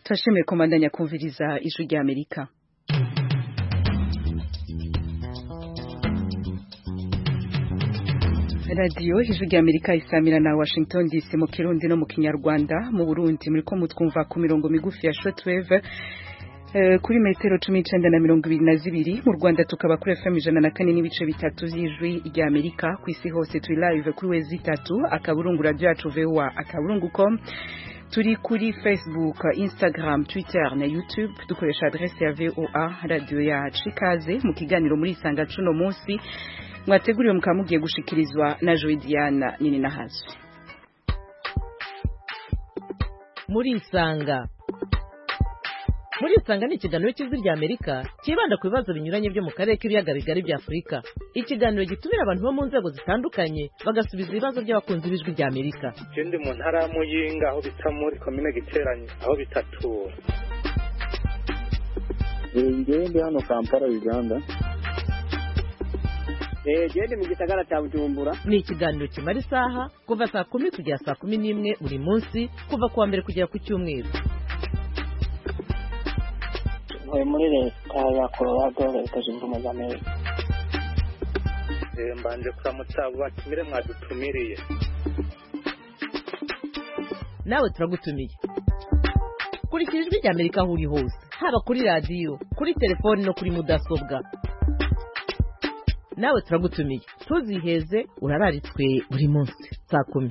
Turashimiye komandanya kumviriza ijwi rya Amerika. Radio ijwi rya Amerika isamira na Washington DC mu Kirundi no mu Kinyarwanda. Mu Burundi muri ko mutwumva ku mirongo migufi ya shortwave kuri metero 19 na 22, mu Rwanda tukaba kuri FM 104 n'ibice bitatu y'ijwi rya Amerika. Ku isi hose turi live kuri wezi 3 akaburungu radio yacu VOA akaburungu.com. Turi kuri Facebook, Instagram, Twitter na YouTube. Dukoresha adresse ya VOA radio yacu. Ikaze mu kiganiro muri Isanga cuno munsi mwateguriwe mukamugiye gushikirizwa na Joy Diana nini nahazo. Muri Isanga ni ikiganiro cy'ijwi rya Amerika kibanda ku bibazo binyuranye byo mu karere k'ibiyaga bigari bya Afurika. Ikiganiro gitumira abantu bo mu nzego zitandukanye bagasubiza ibibazo by'abakunzi b'ijwi rya Amerika. Ikindi mu ntara ya Muyinga aho bita muri komine Giteranyi aho bitatura. Ngende hano Kampala Uganda. Gende mu gisagara cya Bujumbura. Ni ikiganiro kimara isaha kuva saa 10 kugera saa 11 buri munsi kuva kuwa mbere kugera ku cyumweru. Muri leta ya Colorado leta zunze ubumwe za Amerika. Mbanje kuramutsa batumire mwadutumiriye. Nawe turagutumiye. Kurikira ijwi rya Amerika aho uri hose, haba kuri radio, kuri telefone no kuri mudasobwa. Nawe turagutumiye. Tuziheze urararitswe buri munsi saa 10.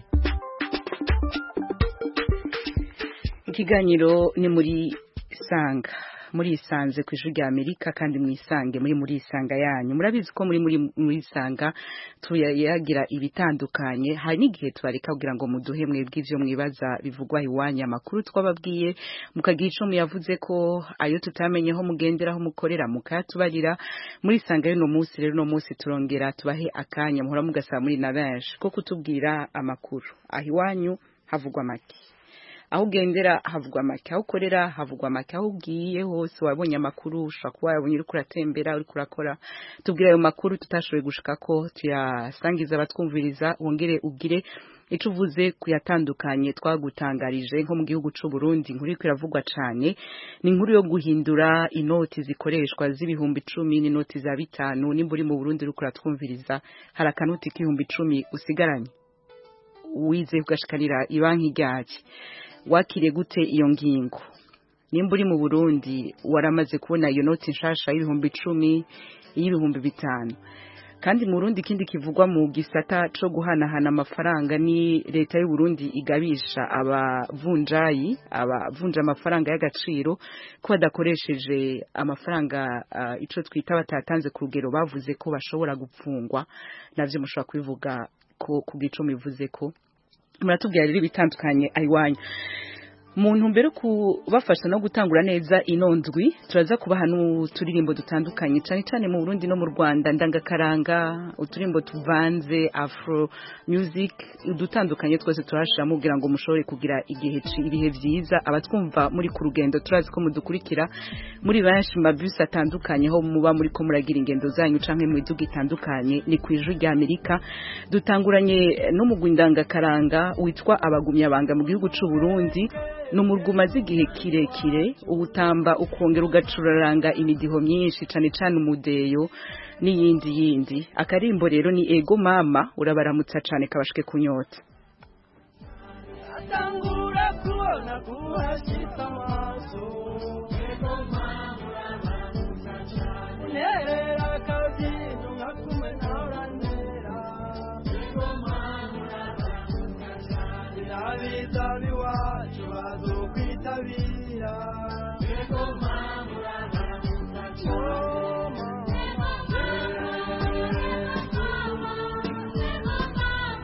Ikiganiro ni muri Isanga. Muri Isanze ku ijwi rya Amerika kandi mwisange muri Isanga yanyu. Murabizi ko muri Isanga tuyagira ibitandukanye. Hari n'igihe twareka kugira ngo muduhe mwebwe ivyo mwibaza bivugwa iwanyu, amakuru twababwiye mukagira ico muyavuze ko ayo tutamenyeho mugenderaho mukorera mukatubarira. Muri Isanga y'uno munsi rero no munsi turongera tubahe akanya muhora mugasaba muri na benshi ko kutubwira amakuru. Aho iwanyu havugwa make, aho ugendera havugwa make, aho ukorera havugwa make, aho ugiye hose wabonye amakuru ushaka kuba wabonye uri kuratembera uri kurakora. Tubwira ayo makuru tutashoboye gushika ko tuyasangiza abatwumviriza, wongere ugire ico uvuze kuyatandukanye twagutangarije. Nko mu gihugu c'u Burundi inkuru iko iravugwa cane ni inkuru yo guhindura inoti zikoreshwa z'ibihumbi 10 n'inoti za 5. Nimba uri mu Burundi uri kuratwumviriza hari akanoti k'ibihumbi 10 usigaranye wize kugashikanira ibanki ryacu, wakire gute iyo ngingo? Nimba uri mu Burundi waramaze kubona iyo noti nshasha y'ibihumbi 10 y'ibihumbi 5. Kandi mu Burundi ikindi kivugwa mu gisata co guhanahana amafaranga ni leta y'u Burundi igabisha abavunja amafaranga y'agaciro ko badakoresheje amafaranga ico twita batatanze ku rugero bavuze ko bashobora gupfungwa. Navyo mushobora kubivuga ko kugico mivuze ko muratubwira rero bitandukanye ayiwanyu. Muntu mbere kubafasha no gutangura neza inondwi turaza kubaha n'uturirimbo dutandukanye cyane cyane mu Burundi no mu Rwanda, ndangakaranga, uturimbo tuvanze, afro music dutandukanye twese turashira mubwira ngo mushobore kugira ibihe byiza. Abatwumva muri ku rugendo turazi ko mudukurikira muri benshi mabus atandukanye aho muba muri ko muragira ingendo zanyu canke mu iduga itandukanye. Ni ku ijwi rya Amerika dutanguranye no mu ndangakaranga witwa abagumya banga mu gihugu c'u Burundi. Numurguma zigihe kirekire ubutamba ukongera ugacuraranga imidiho myinshi cane cane umudeyo n'iyindi. Akarimbo rero ni Ego Mama, urabaramutsa cane kabashike kunyota. Atangura kubona kuhashika amaso Ego Mama urabaramutsa cane nerera kabyino ngakume naranera Ego Mama urabaramutsa cane abizabi wacu bazokwitabira Ego Mama urabaramutsa cane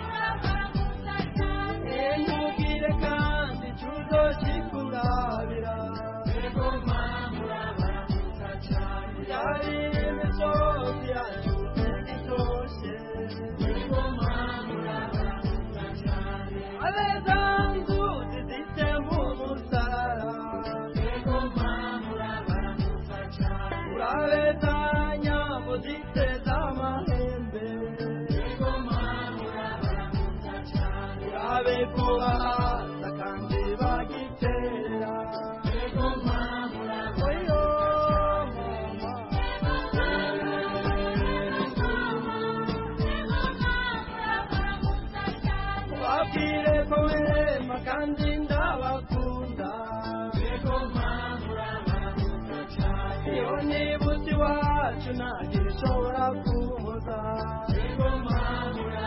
Ntugire kandi tuzokikurabira ko werema kandi ndabakunda yego mama iyo nibutse iwacu ntagira ishobora kubuza yego mama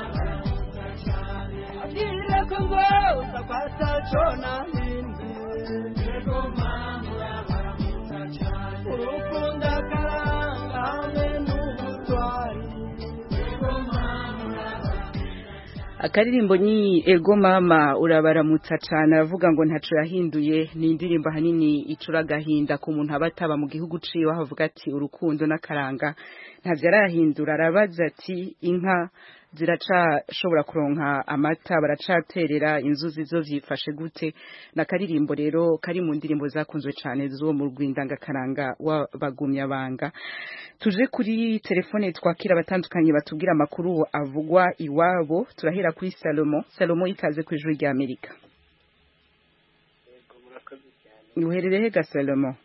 abwire ko ngoza kwataco nahindi yego mama urukundo akaranga hamwe n'ubutwari yego mama. Akaririmbo ni ego mama urabaramutsa cyane aravuga ngo ntaco yahinduye ni indirimbo hanini icura gahinda ku muntu abataba mu gihugu ciwe avuga ati urukundo n'akaranga ntavyo arahindura arabaza ati inka ziracashobora kuronka amata baracaterera inzuzi zo vyifashe gute nakaririmbo rero kari mu ndirimbo zakunzwe cyane zo mu Rwindanga karanga wabagumya banga. Tuje kuri telefone twakira batandukanye batubwira amakuru avugwa iwabo turahera kuri Salomo ikaze ku ijuru rya Amerika. Yego murakoze cyane. Uherereye ga Salomo?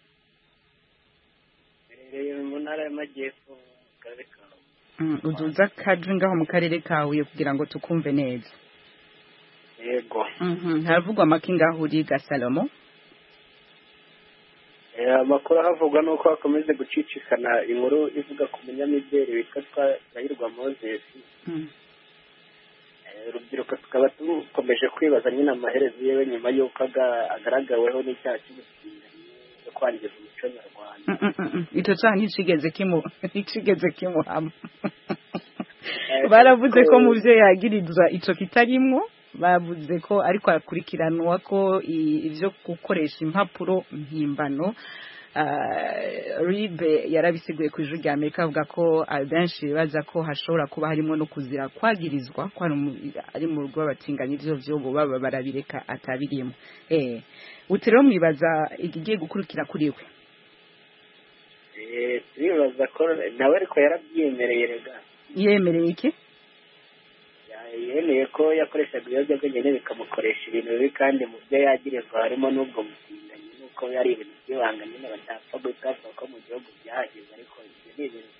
Mu ntara y'Amajyepfo karere ka uduza kaje ngaho mu karere kawe kugira ngo tukumve neza. Yego. Haravugwa make ngaho uri ga Salomo? Amakuru havugwa nuko hakomeze gucicikana inkuru ivuga ku munyamideli witwa Twahirwa Moses. Urubyiruko tukaba dukomeje kwibaza nyine amaherezo yewe nyuma y'uko agaragaweho n'icyaha cy'ubutinganyi no kwangiza umuco nyarwanda. Icyo cyaha nticigeze kimuhama. Baravuze ko mu byo yagirizwa ico kitarimwo, bavuze ko ariko akurikiranwa ko ivyo gukoresha impapuro mpimbano. Ribe yarabisiguye ku ijuru rya Amerika avuga ko abenshi baza ko hashobora kuba harimo no kuzira kwagirizwa ko ari mu rugo abatinganye ivyo baba barabireka atabirimo. Utero mwibaza igiye gukurikira kuri we. Turibaza ko nawe ariko yarabyemereye rega. Yemereye iki? Yemeye ko yakoreshaga ibiyobyabwenge bikamukoresha ibintu bibi kandi mu byo yagirizwa harimo n'ubwo mutinganyi nuko yari ibintu by'ibanga nyine batapfa gutavuga ko mu gihugu byahageze ariko ibyo ni ibintu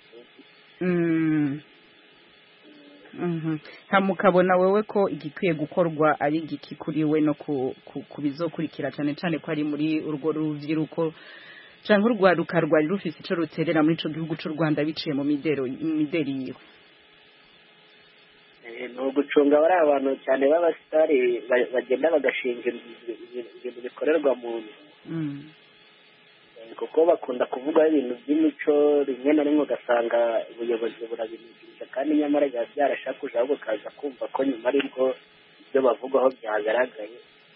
byinshi. Mukabona wewe ko igikwiye gukorwa ari igiki kuri we no kubizokurikira cyane cyane ko ari muri urwo rubyiruko canke urwaruka rwari rufise ico ruterera muri ico gihugu c'u Rwanda biciye mu mideri yiwe. Ni ugucunga bari abantu cyane b'abasitari bagenda bagashinga ibintu bikorerwa mu nzu kuko bakunda kuvuga ibintu by'imico rimwe na rimwe ugasanga ubuyobozi burabinigirije kandi nyamara biba byarashakuje ahubwo ukaza kumva ko nyuma aribwo ibyo bavugaho byagaragaye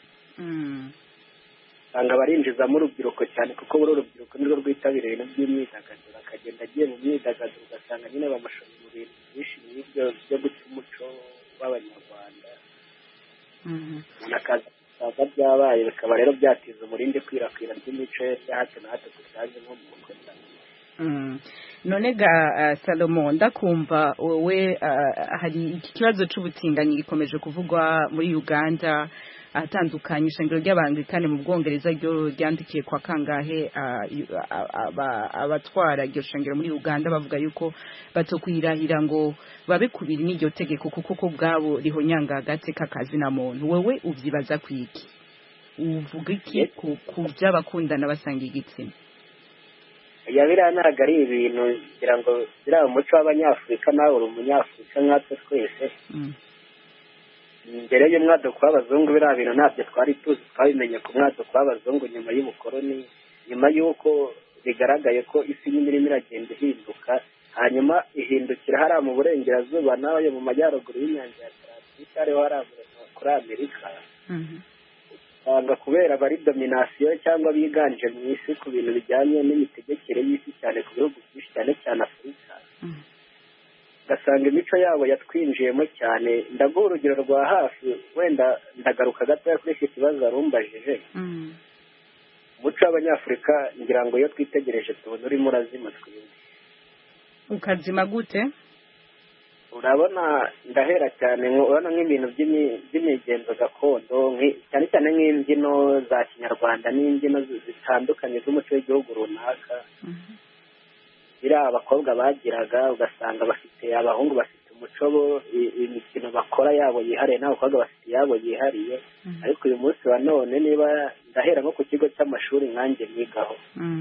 usanga barinjizamo urubyiruko cyane kuko buri urubyiruko nirwo rwitabira ibintu by'imyidagaduro akagenda agiye mu myidagaduro ugasanga nyine bamushora mu bintu byinshi n'ibyo byo guca umuco w'abanyarwanda akaza byabaye bikaba rero byatiza umurindi kwirakwira ry'imico ya hato na hato tutazi nko mu bukwe. None ga Salomo ndakumva wowe hari iki kibazo c'ubutinganyi gikomeje kuvugwa muri Uganda atandukanye ishengero ry'abanglikane mu Bwongereza ryo ryandikiye kwa kangahe abatwara iryo shengero muri Uganda bavuga yuko batokwirahira ngo babe kubiri n'iryo tegeko kuko ko bwabo rihonyanga agateka kazi na muntu. Wewe uvyibaza kwiki? Uvuga iki ku by'abakundana basanga igitsina? Yabira naraga ari ibintu kugira ngo bira umuco w'abanyafrika nawe uri umunyafrika nkatwe twese. Mbere y'umwaduko w'abazungu biriya bintu ntabyo twari tuzi twabimenye ku mwaduko w'abazungu nyuma y'ubukoroni nyuma y'uko bigaragaye ko isi n'irimo iragenda ihinduka hanyuma ihindukira hariya mu burengerazuba nawe mu majyaruguru y'inyanja ya Atlantika ariho hariya kuri Amerika usanga kubera bari dominasiyo cyangwa biganje mu isi ku bintu bijyanye n'imitegekere y'isi cyane ku bihugu byinshi cyane cyane Afurika ugasanga imico yabo yatwinjiyemo cyane. Ndaguha urugero rwa hafi wenda ndagaruka gatoya kuri iki kibazo arumbajije. Umuco w'abanyafurika ngira ngo iyo twitegereje tubona urimo urazima twebwe. Ukazima gute? Urabona ndahera cyane urabona nk'ibintu by'imigenzo gakondo cyane cyane nk'imbyino za Kinyarwanda n'imbyino zitandukanye z'umuco w'igihugu runaka. Biriya abakobwa bagiraga ugasanga bafite abahungu bafite umuco bo imikino bakora yabo yihariye n'abakobwa bafite yabo yihariye ariko uyu munsi wa none niba ndahera nko ku kigo cy'amashuri nkanjye nigaho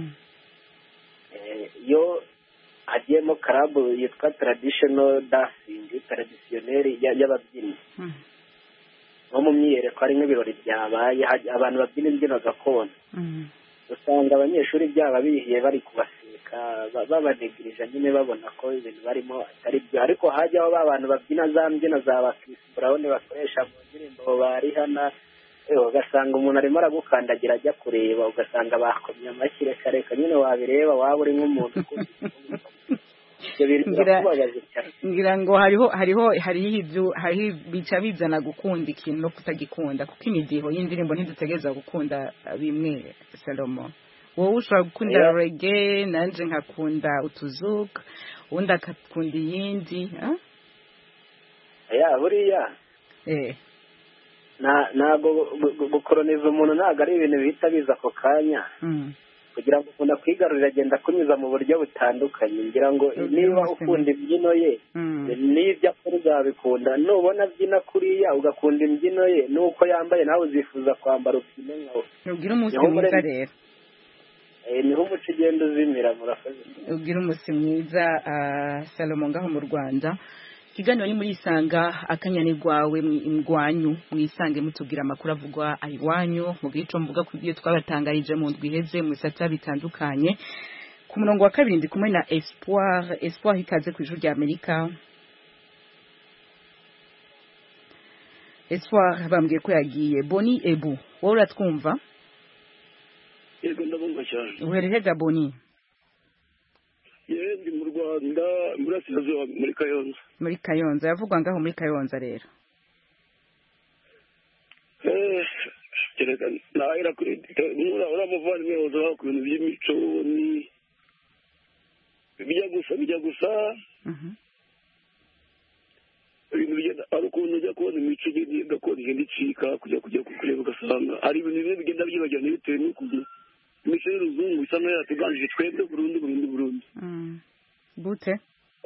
iyo hagiyemo karabu yitwa traditional dancing traditionnel y'ababyinnyi nko mu myiyereko hari nk'ibirori byabaye abantu babyina imbyino gakondo usanga abanyeshuri byaba bihiye bari kubaseka babanegirije nyine babona ko ibintu barimo atari byo ariko hajyaho ba bantu babyina za mbyino za bakisiburabone bakoresha mu ndirimbo barihana ugasanga umuntu arimo aragukandagira ajya kureba ugasanga bakomye amashyi reka nyine wabireba waba uri nk'umuntu ngira ngo hariho bica bizana gukunda ikintu no kutagikunda kuko imidiho y'indirimbo ntidutegereza gukunda bimwe Salomo wowe ushobora gukunda reggae nanje nkakunda utuzuka undi akakunda iyindi buriya ntabwo gukoroniza umuntu ntabwo ari ibintu bihita biza ako kanya kugira ngo umuntu akwigarurire agenda akunyuza mu buryo butandukanye ngira ngo niba ukunda imbyino ye n'ibyo akora uzabikunda nubona abyina kuriya ugakunda imbyino ye n'uko yambaye nawe uzifuza kwambara ubyine nkawe ntugire umunsi mwiza rero niho umuco ugenda uzimira murakoze ugire umunsi mwiza Salomo ngaho mu Rwanda ikiganiro ni muri isanga akanyani gwawe mwanyu mwisange mutubwira amakuru avugwa iwanyu mu gico mvuga ku byo twabatangarije mu ndwiheze mu bisata bitandukanye ku murongo wa kabiri ndi kumwe na Espoir ikaze ku ijuru rya Amerika. Espoir bambwiye ko yagiye. Boni Ebu wowe uratwumva? Yego ndabumva cyane. Uherehega Boni? Ndi mu Rwanda Burasirazuba muri Kayonza. Muri Kayonza yavugwa ngaho muri Kayonza rero. Nahera kuri uramuvandimwe woza ku bintu by'imico ni bijya gusa ibintu bigenda ari ukuntu ujya kubona imico gakondo igenda icika kujya kureba ugasanga hari ibintu bimwe bigenda byibagirana bitewe n'ukuntu imico y'uruzungu isa nkaho yatuganije twebwe burundu gute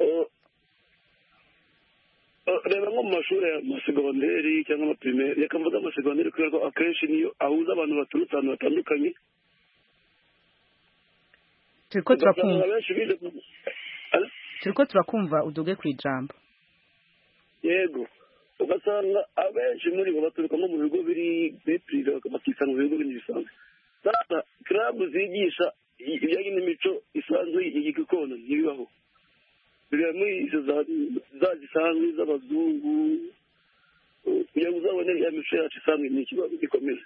reba nko mu mashuri y'amasegonderi cyangwa amaprimeri reka mvuga amasegonderi kubera ko akenshi niyo ahuza abantu baturutse ahantu batandukanye turiko turakumva uduge ku ijambo. Yego ugasanga abenshi muri bo baturuka nko mu bigo biri prive bakisanga mu bigo bindi bisanzwe sasa club zigisha ibijyanye n'imico isanzwe y'igikondo ntibibaho biri muri izo za zisanzwe z'abazungu kugira ngo uzabone ya mico yacu isanzwe ni ikibazo gikomeye.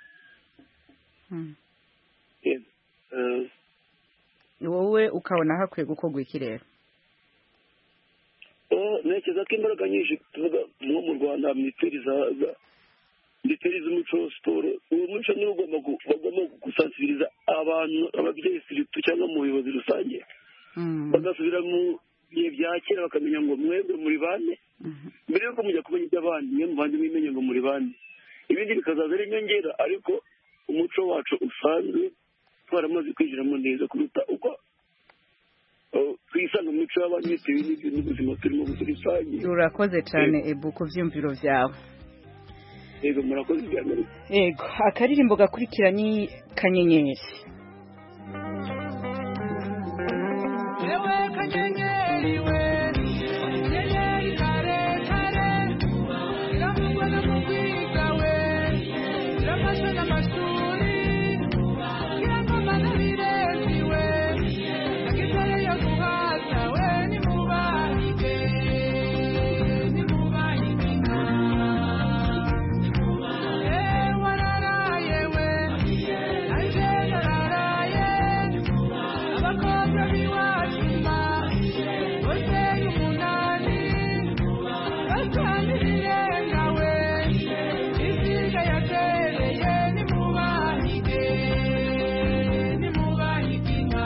Wowe ukabona hakwiye gukorwa iki rero? Ntekereza ko imbaraga nyinshi tuvuga nko mu Rwanda minisiteri z'umuco siporo uwo muco niwo bagomba gusansibiriza abantu ababyeyi siritu cyangwa mu buyobozi rusange bagasubira mu bihe bya kera bakamenya ngo mwebwe muri bane mbere yuko mujya kumenya iby'abandi mwe mubanze mwimenye ngo muri bane ibindi bikazaza ari inyongera ariko umuco wacu usanzwe twaramaze kwinjiramo neza kuruta uko twisanga mu mico y'abantu bitewe n'ubuzima turimo rusange. Urakoze cyane Ebu ku vyumviro vyawe. Yego murakoze cyane. Yego akaririmbo gakurikira ni Kanyenyeri. Ewe kanyenyeri we kanyenyeri kare kare iramugwa no mugwiga we iramashwe n'amashuri irangoma n'abirezi we agitare yo guhaza we nimubahige wararaye we anje yararaye abakobwa biwashima bose y'umunani batamiriye nawe isiga yatereye nimubahige nimubahigina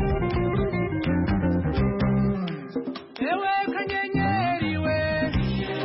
ewe kanyenyeri we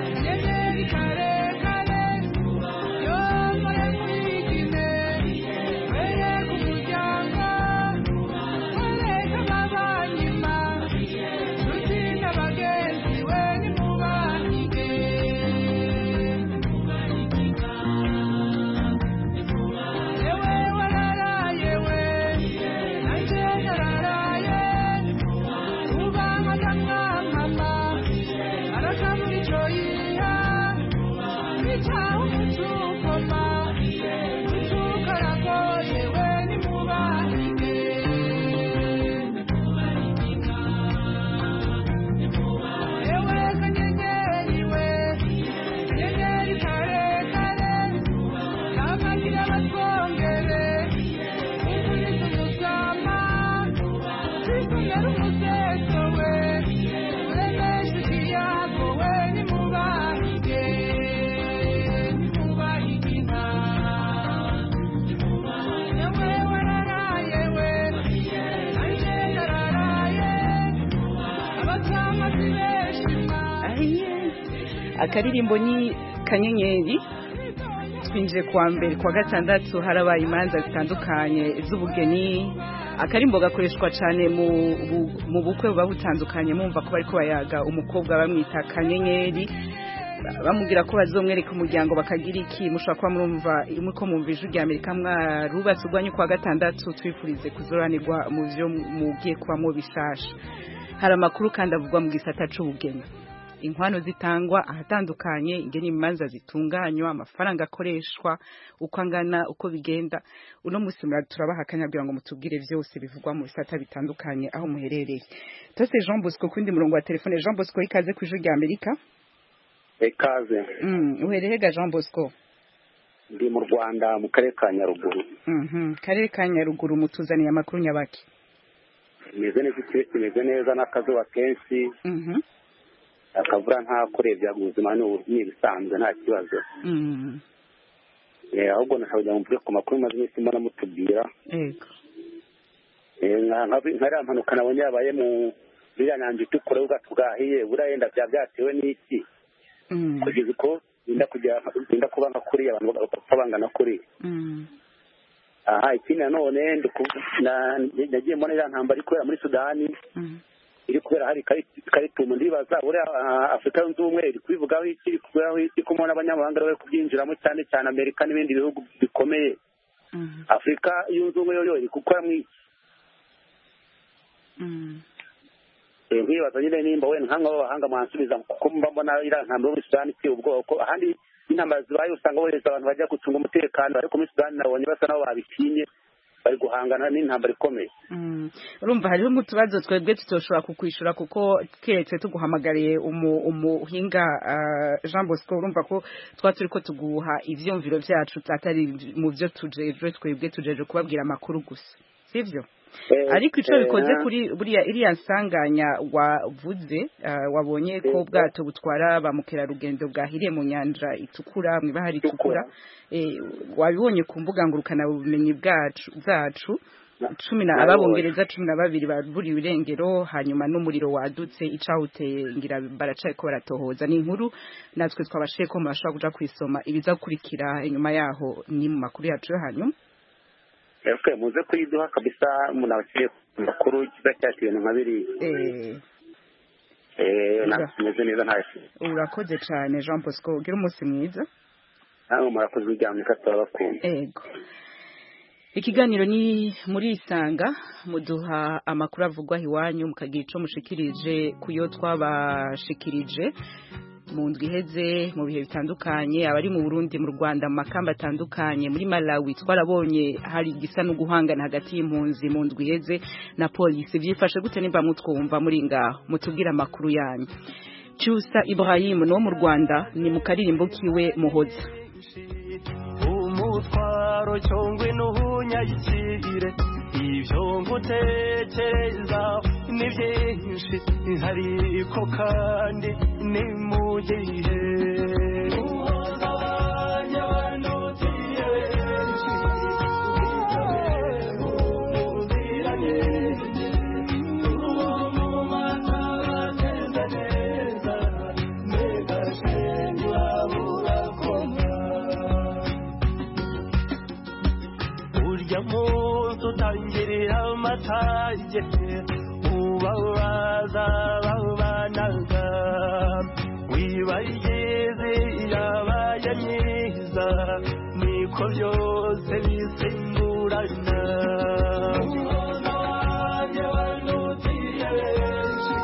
akaririmbo ni kanyenyeri. Twinjiye kuwa mbere kuwa gatandatu harabaye imanza zitandukanye z'ubugeni. Akarimbo gakoreshwa cyane mu bukwe buba butandukanye, mumva ko bariko bayaga umukobwa bamwita kanyenyeri, bamubwira ko bazomwereka umuryango bakagira iki. Mushobora kuba muriko mumva ijwi rya Amerika mwarubatse urwanyu kuwa gatandatu. Twifurize kuzoranirwa mu vyo mugiye kubamo bishasha. Hari amakuru kandi avugwa mu gisata c'ubugeni, inkwano zitangwa ahatandukanye, ingene imanza zitunganywa, amafaranga akoreshwa, uko angana, uko bigenda. Uno musi turabaha akanya kugira ngo mutubwire vyose bivugwa mu bisata bitandukanye aho muherereye. Tose Jean Bosco kundi murongo wa telefone. Jean Bosco, ikaze ku ijwi rya Amerika. Ikaze. Uhereye ga Jean Bosco? Ndi mu Rwanda mu karere ka Nyaruguru. Karere ka Nyaruguru, mutuzaniye amakuru nyabaki? Meze neza n'akazuba kenshi. Akavura nta kurebya ubuzima n'ibisanzwe nta kibazo. Ahubwo nashobora mvuge ku makuru maze iminsi mbona mutubwira. Nkariya mpanuka nabonye yabaye mu biriya nyanja itukura y'ubwato bwahiye, buriya yenda byatewe n'iki kugeza uko binda kuba nka kuriya abantu bagapfa bangana kuriya. Ikindi nanone nagiye mbona iriya ntambara iri kubera muri Sudani, iri kubera hari karitumu. Ndibaza buriya Afurika yunze ubumwe iri kubivugaho iki, iri kuberaho iki ko mbona abanyamahanga bari kubyinjiramo cyane cyane Amerika n'ibindi bihugu bikomeye. Afurika yunze ubumwe yo iri gukora mu iki? Nkibaza nyine nimba wenda nk'amwe b'abahanga mwansubiza, kuko mba mbona iriya ntambara yo muri Sudani iteye ubwoko. Ahandi intambara zibaye usanga bohereza abantu bajya gucunga umutekano, ariko muri Sudani nabonye basa nabo babitinye, bari guhangana n'intambara ikomeye. Urumva hariho nk'utubazo twebwe tutoshobora kukwishura kuko keretse tuguhamagariye umuhinga Jean Bosco. Urumva ko turi ko tuguha ivyumviro vyacu atari mu vyo twebwe tujeje kubabwira amakuru gusa, sivyo? Ariko ico bikoze kuri buriya iriya nsanganya wavuze, wabonye ko ubwato butwara ba mukerarugendo bwahiriye mu nyanja itukura, mwibahari itukura, wabibonye ku mbuga ngurukana ubumenyi zacu. Ababongereza 12 baburiwe irengero, hanyuma n'umuriro wadutse icahuteye ngira baracaye ko baratohoza. Ni inkuru natwe twabashiye ko mashaka kuja kwisoma ibiza kurikira inyuma yaho ni mu makuru yacu hanyuma. Muze kuyiduha kabisa, umuntu abakiriye makuru kiza cyashye ibintu nka biri. Nameze neza ntashye. Urakoze cyane Jean Bosco, ugira umunsi mwiza. Murakoze ujyamye katabakunda. Ikiganiro ni muri Isanga, muduha amakuru avugwa iwanyu mukagira ico mushikirije kuyo twabashikirije mu ndwi iheze mu bihe bitandukanye, abari mu Burundi, mu Rwanda, mu makamba atandukanye, muri Malawi. Twarabonye hari igisa no guhangana hagati y'impunzi mu ndwi iheze na polisi. Vyifashe gute nimba mutwumva muri ngaho? Mutubwira amakuru yanyu. Cyusa Ibrahim no mu Rwanda ni mu karirimbo kiwe Muhoza. Umutwaro cyongwe n'uhunyayikire, ibyo ngutekereza ni byinshi, ariko kandi ni mu gihe Muhoza wanjye wanutiye benshi, ubuziranye uwo mu mata bateza neza, mbega shenge urabura koma. Urya munsi utangirira amatage, ubabaza babanaga, wibayigeze yabaye myiza, niko byose bisimburana. Muhoza wanjye wanutiye benshi,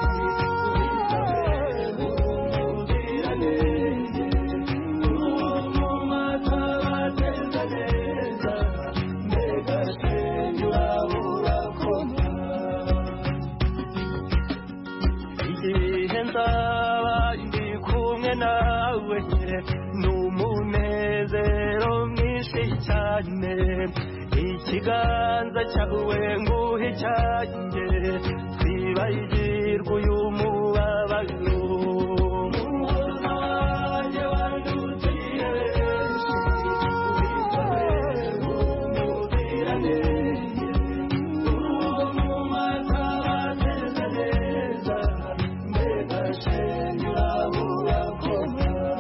ubuzirane uwo mu mata bateza neza, mbega shenge urabura koma. Igihe nzaba ndi kumwe nawe n'umunezero mwinshi cyane, ikiganza cyawe nguhe icyanjye, twibagirwe uyu mubabaro. Muhoza wanjye wanutiye benshi, ubuzirane uwo mu mata bateza neza, mbega shenge urabura koma.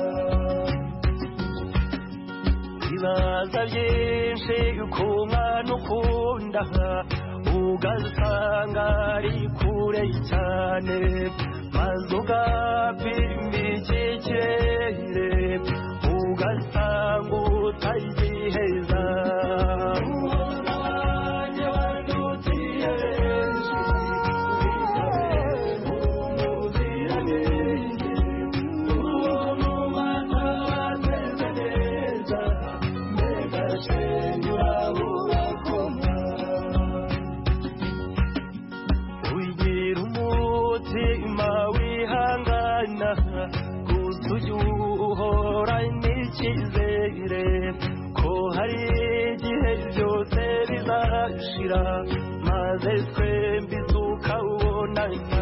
wibaza byinshi ku mwana ukunda ugasanga ari kure cyane maze ugapima ikikere ugasanga utagiheza ko hari igihe byose bizashira maze twembi tukabonana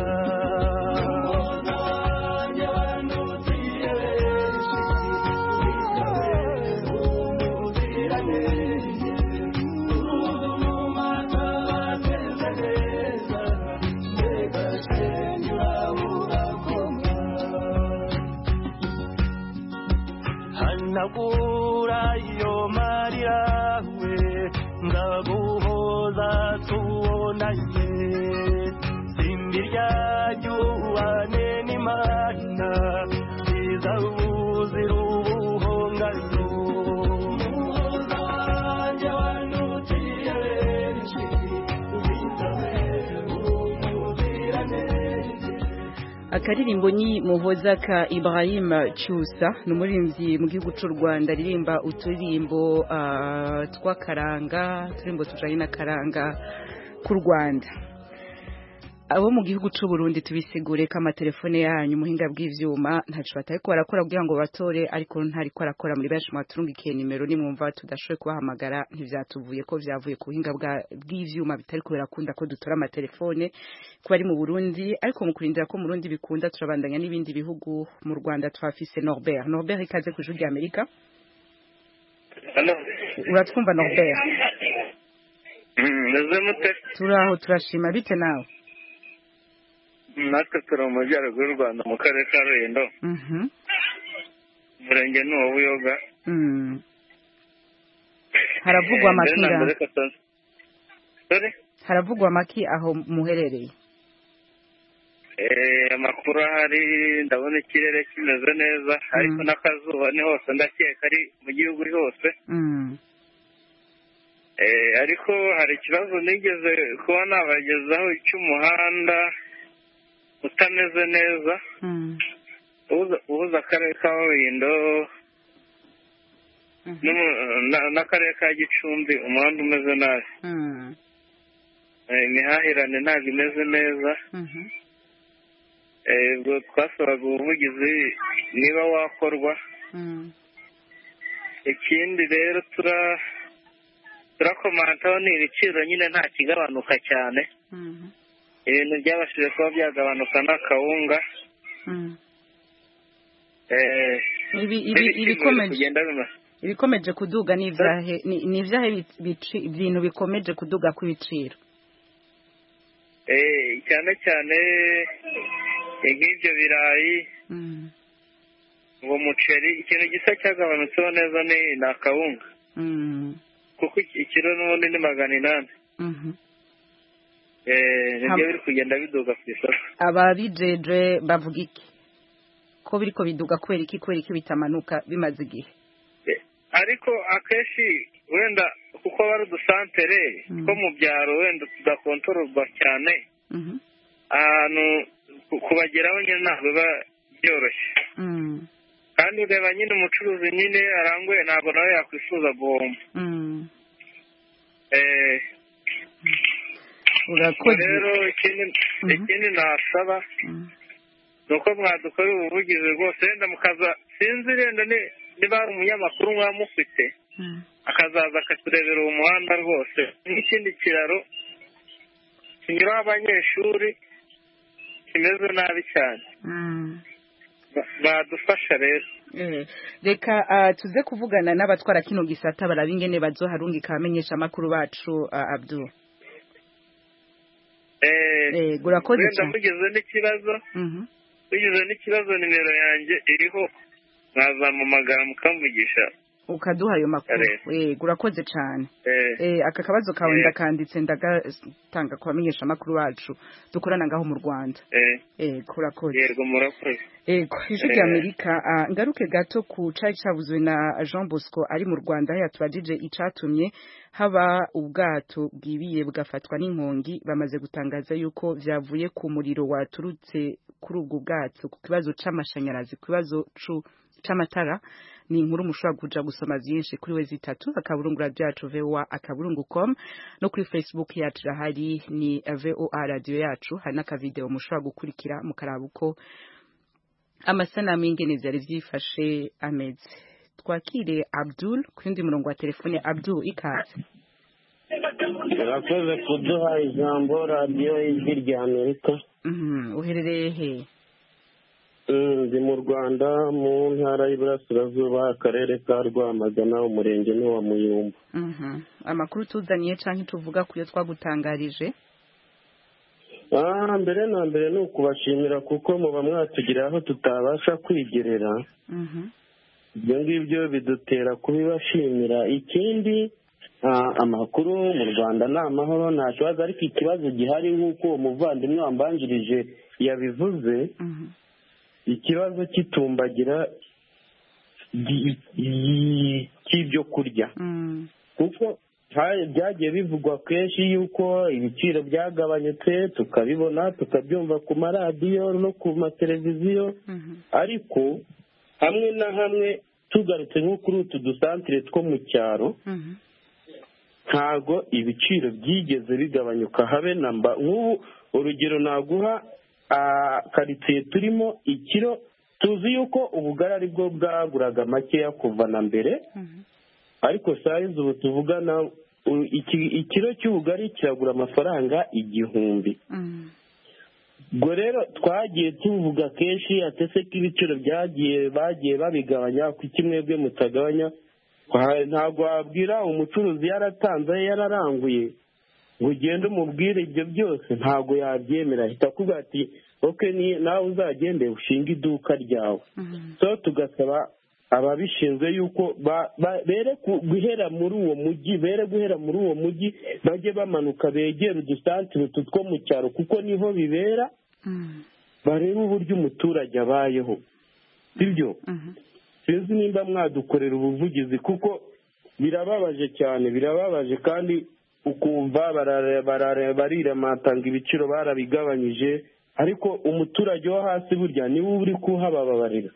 nagura iyo marira we ngaguhoza tubonanye simbi ryaryubane n'Imana izabuzira ubuhongano muhoza wanjye wanutiye benshi ubitabe umuziranenge. Akaririmbo ni Muhoza ka Ibrahim Cyusa n'umurinzi mu gihugu cy'u Rwanda ririmba uturirimbo twakaranga turimbo tujanye na karanga ku Rwanda. Abo mu gihugu cy'u Burundi tubisigure ko amatelefone yanyu muhinga bw'ivyuma ntaco batariko barakora kugira ngo batore ariko ntariko arakora muri benshi mwaturungikiye nimero nimwumva tudashoboye kubahamagara ntivyatuvuye ko vyavuye ku buhinga bw'ivyuma bitariko birakunda ko dutora amatelefone ko bari mu Burundi ariko mu kurindira ko mu Burundi bikunda turabandanya n'ibindi bihugu mu Rwanda twafise Norbert ikaze ku Ijwi ry'Amerika. Uratwumva Norbert? Turaho turashima bite nawe? natwe turi mu majyaruguru y'u Rwanda mu karere ka Rulindo umurenge ni uwa Buyoga. Haravugwa amakira haravugwa amaki aho muherereye? Amakuru ahari ndabona ikirere kimeze neza ariko n'akazuba ni hose ndakeka ari mu gihugu hose. Ariko hari ikibazo nigeze kuba nabagezaho cy'umuhanda utameze neza uhuza akarere ka Rulindo n'akarere ka Gicumbi umuhanda umeze nabi. Imihahirane ntabwo imeze neza. Ubwo twasabaga ubuvugizi niba wakorwa. Ikindi rero turakomantaho ni ibiciro nyine nta kigabanuka cyane. Ibintu byabashije kuba byagabanuka n'akawunga. Ibikomeje kuduga n'ivyahe ibintu bikomeje kuduga ku biciro? Cyane cyane nk'ibyo birayi uwo muceri ikintu gisa cyagabanutseho neza ni akawunga kuko ikiro n'ubundi ni 800. Nibyo biri kugenda biduga ku isoko. Ababijeje bavuga iki ko biriko biduga kubera iki bitamanuka bimaze igihe? Ariko akenshi wenda kuko bari udusantere ko mu byaro wenda tudakontororwa cyane ahantu kubageraho nyine ntabwo biba byoroshye. Kandi ureba nyine umucuruzi nyine aranguye ntabwo nawe yakwifuza guhomba. Rero ikindi nasaba ni uko mwadukora ubuvugizi rwose wenda mukaza sinzi wenda niba hari umunyamakuru mwamufite akazaza akaturebera uwo muhanda rwose n'ikindi kiraro kinyuraho abanyeshuri kimeze nabi cyane. Badufasha rero. Reka tuze kuvugana n'abatwara kino gisata baraba ingene bazoharungika abamenyesha amakuru bacu Abdul. Gurakoze cyane. Mugize n'ikibazo nimero yanjye iriho mwazampamagara mukamvugisha ukaduha ayo makuru. Urakoze cyane. Aka kabazo kawe ndakanditse ndagatanga ku bamenyesha amakuru bacu dukorana ngaho mu Rwanda. Urakoze. Yego murakoze. Ijwi ry'Amerika ngaruke gato ku cari cavuzwe na Jean Bosco ari mu Rwanda yatubajije icatumye haba ubwato bwibiye bugafatwa n'inkongi. Bamaze gutangaza yuko vyavuye ku muriro waturutse kuri ubwo bwato ku kibazo c'amashanyarazi, ku kibazo c'amatara. Ni inkuru mushobora kuja gusoma byinshi kuri wezi3 akaburungura byacu voa.com no kuri Facebook yacu rahari ni VOA radio yacu. Hari n'aka video mushobora gukurikira mukaraba uko amasanamu y'ingene vyari vyifashe ameze. Twakire Abdul kundi murongo wa telefone. Abdul, ikaze. Urakoze kuduha ijambo radio y'Ijwi ry'Amerika. Uherereye he? Ndi mu Rwanda mu ntara y'Iburasirazuba akarere ka Rwamagana umurenge ni wa Muyumbu. Amakuru tuzaniye canke tuvuga kuyo twagutangarije? Mbere na mbere ni ukubashimira kuko muba mwatugira aho tutabasha kwigerera. Ibyo ngibyo bidutera kubibashimira. Ikindi amakuru mu Rwanda ni amahoro nta kibazo, ariko ikibazo gihari nk'uko umuvandimwe wambanjirije yabivuze, ikibazo cy'itumbagira cy'ibyo kurya. Kuko byagiye bivugwa kenshi yuko ibiciro byagabanyutse, tukabibona tukabyumva ku maradiyo no ku mateleviziyo, ariko hamwe na hamwe tugarutse nko kuri utu dusantire two mu cyaro ntago ibiciro byigeze bigabanyuka habe namba. Nk'ubu urugero naguha karitsiye turimo ikiro tuzi yuko ubugari ari bwo bwaguraga makeya kuva na mbere, ariko sayizi ubu tuvugana ikiro cy'ubugari kiragura amafaranga 1,000. Ubwo rero twagiye tuvuga kenshi atese ko ibiciro bagiye babigabanya, kuki mwebwe mutagabanya? Ntabwo wabwira umucuruzi yaratanze yararanguye ngo ugende umubwire ibyo byose, ntabwo yabyemera. Ahita akubwira ati nawe uzagende ushinga iduka ryawe. So tugasaba ababishinzwe yuko bere guhera muri uwo mujyi bajye bamanuka begera udusantire two mu cyaro, kuko niho bibera, barebe uburyo umuturage abayeho. Sibyo? Sinzi nimba mwadukorera ubuvugizi kuko birababaje cyane, birababaje kandi ukumva barirematanga ibiciro barabigabanyije, ariko umuturage wo hasi burya niwe uri kuhababarira.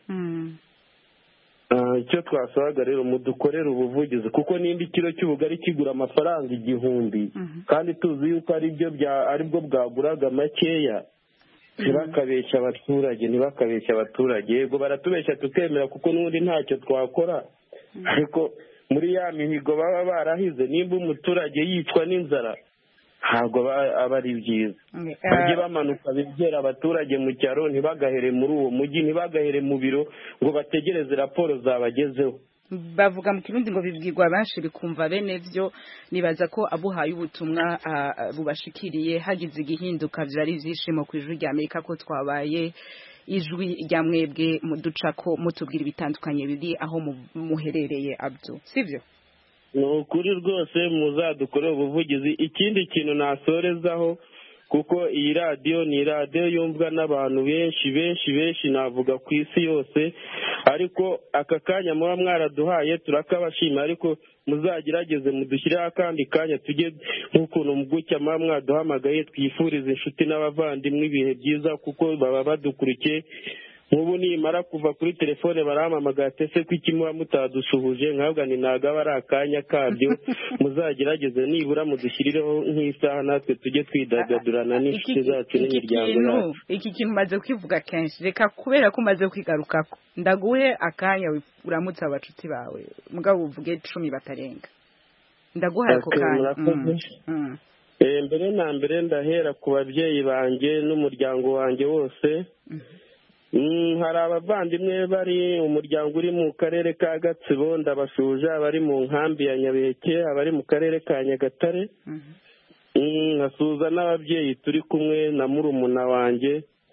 Icyo twasabaga rero mudukorera ubuvugizi, kuko nimba ikiro cy'ubugari kigura amafaranga 1,000 kandi tuzi yuko aribwo bwaguraga makeya, ntibakabeshya abaturage. Yego baratubeshya tukemera kuko n'ubundi ntacyo twakora, ariko muri ya mihigo baba barahize nimba umuturage yicwa n'inzara ntabwo aba ari byiza. Bajye bamanuka begera abaturage mu cyaro, ntibagahere muri uwo mujyi, ntibagahere mu biro ngo bategereze raporo zabagezeho. Bavuga mu Kirundi ngo bibwirwa benshi bikumva bene byo. Nibaza ko abuhaye ubutumwa bubashikiriye hagize igihinduka byari byishimo ku Ijwi ry'Amerika ko twabaye ijwi rya mwebwe muducako mutubwira ibitandukanye biri aho muherereye. Abdu, sivyo? Ni ukuri rwose muzadukorera ubuvugizi. Ikindi kintu nasorezaho, kuko iyi radiyo ni radiyo yumvwa n'abantu benshi navuga ku isi yose, ariko aka kanya muba mwaraduhaye turakabashima, ariko muzagerageze mudushyireho akandi kanya tujye nk'ukuntu mugucya muba mwaduhamagaye, twifurize inshuti n'abavandimwe ibihe byiza kuko baba badukurikiye. Nk'ubu nimara kuva kuri telefone barampamagara ese ko iki muba mutadusuhuje, nkabwa ni ntago aba ari akanya kabyo. Muzagerageze nibura mudushyirireho nk'isaha natwe tujye twidagadurana n'inshuti zacu n'imiryango yacu. Iki kintu umaze kwivuga kenshi, reka kubera ko umaze kwigarukako ndaguhe akanya uramutse abacuti bawe mugabo uvuge 10 batarenga. Ndaguhaye ako kanya. Mbere na mbere ndahera ku babyeyi banjye n'umuryango wanjye wose. Hari abavandimwe bari umuryango uri mu karere ka Gatsibo, ndabashuje. Abari mu nkambi ya Nyabiheke, abari mu karere ka Nyagatare, nkasuhuza n'ababyeyi turi kumwe na murumuna wanjye,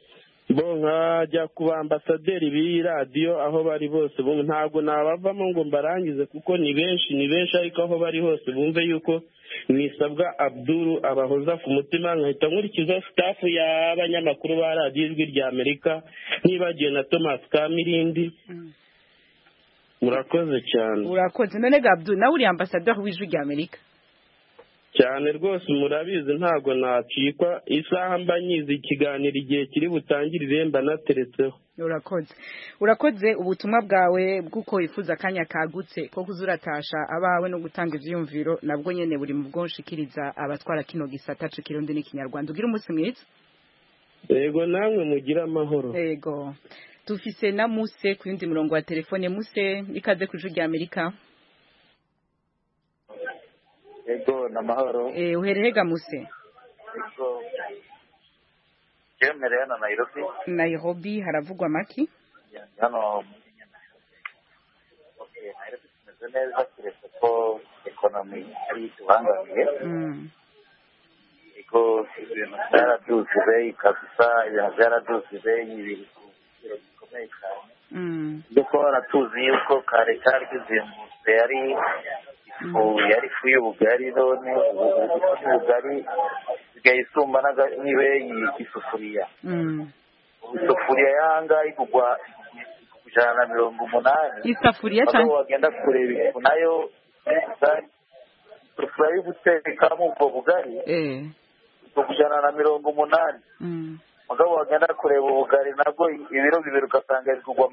bo nkajya ku bambasaderi b'iyi radiyo aho bari bose ntabwo nabavamo ngo mbarangize kuko ni benshi ariko aho bari hose bumve yuko Nisabwa Abdul abahoza ku mutima nkahita nkurikiza staff y'abanyamakuru ba radiyo ijwi rya Amerika nibagiwe na Thomas Kamirindi. Murakoze cyane. Urakoze none Abdul nawe uri ambassadeur w'ijwi rya Amerika cyane rwose murabizi ntago nacikwa isaha mba nyizi ikiganiro igihe kiri butangirire mba nateretseho. Urakoze ubutumwa bwawe bw'uko wifuza akanya kagutse ko kuzuratasha abawe no gutanga ivyumviro nabwo nyene buri mu bwonshikiriza abatwara kino gisata c'ikirundi n'ikinyarwanda. Ugira umunsi mwiza. Yego namwe mugira amahoro. Yego tufise na Muse ku yindi murongo wa telefone. Muse ikaze ku ijwi rya Amerika. Ego namahoro. Uherehega Muse? Ego Jemere hano Nairobi. Nairobi haravugwa maki? Hano Nairobi tumeze neza kiretse ko economy ari tubangamiye. Ego ibintu byaraduze beyi kabisa, ibintu byaraduze beyi ibintu bikomeye cyane. Ndiko baratuzi yuko kare cyari kizimbutse yari ifu y'ubugari none ubugari sigaye isumba n'ibeyi y'isufuriya. Isufuriya yanga igugwa ijana na 180. Isafuriya cyane wagenda kureba ifu nayo isufuriya yo gutekamo ubwo bugari ijana na 180. Mugabo wagenda kureba ubugari nabwo ibiro bibiri ugasanga bigugwa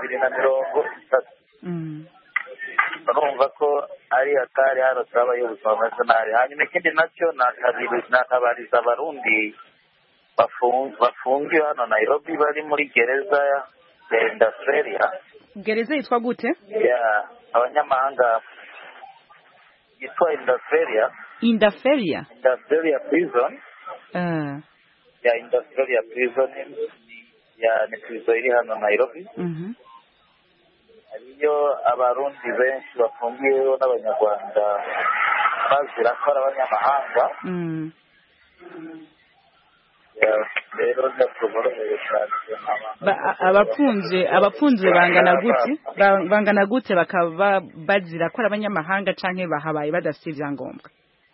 230. Urumva ko ari hatari hano turabaye ubuzima bumeze nabi. Hanyuma ikindi nacyo natabariza abarundi bafungiwe hano Nairobi bari muri gereza ya Industrial. Gereza yitwa gute? Ya abanyamahanga yitwa Industrial. Industrial prison. Ya Industrial prison ya ni prison iri hano Nairobi. Iyo abarundi benshi bafungiyeho n'abanyarwanda bazira ko ari abanyamahanga. Rero ndakuboroheye cyane. Abafunzwe bangana gute bakaba bazira ko ari abanyamahanga canke bahabaye badafite ivyangombwa?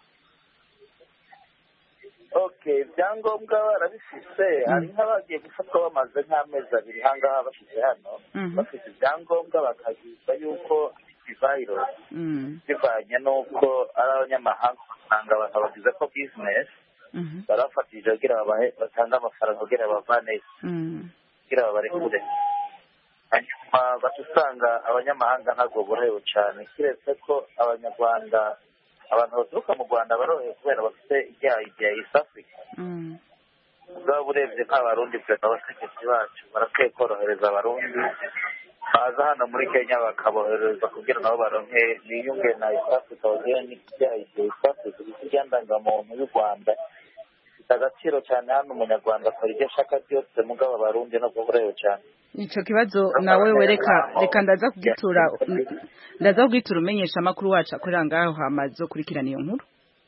Okay, ibyangombwa barabifise. Hari nk'abagiye gufatwa bamaze nk'amezi 2 hangaha bashyize hano bafite ibyangombwa bakagizwa yuko virus bivanye n'uko ari abanyamahanga usanga bakabagize ko business barafatije kugira batanga amafaranga kugira bavane kugira babarekure. Hanyuma batusanga abanyamahanga ntabwo borohewe cyane kiretse ko abanyarwanda abantu baturuka mu Rwanda baroheye kubera bafite ijya East Africa. Ubwo urebye nk'abarundi twe n'abategetsi bacu barakwiye korohereza abarundi baza hano muri Kenya bakabohereza kugira nabo baronke niyunge na East Africa bagire n'ijya East Africa ikigendangamuntu y'u Rwanda ifite agaciro cyane hano umunyarwanda akora ibyo ashaka byose mugabo abarundi no kuburewe cyane. Ico kibazo nawe reka ndaza kugitura umenyesha amakuru wacu akorera ngaho hamaze kurikirana iyo nkuru.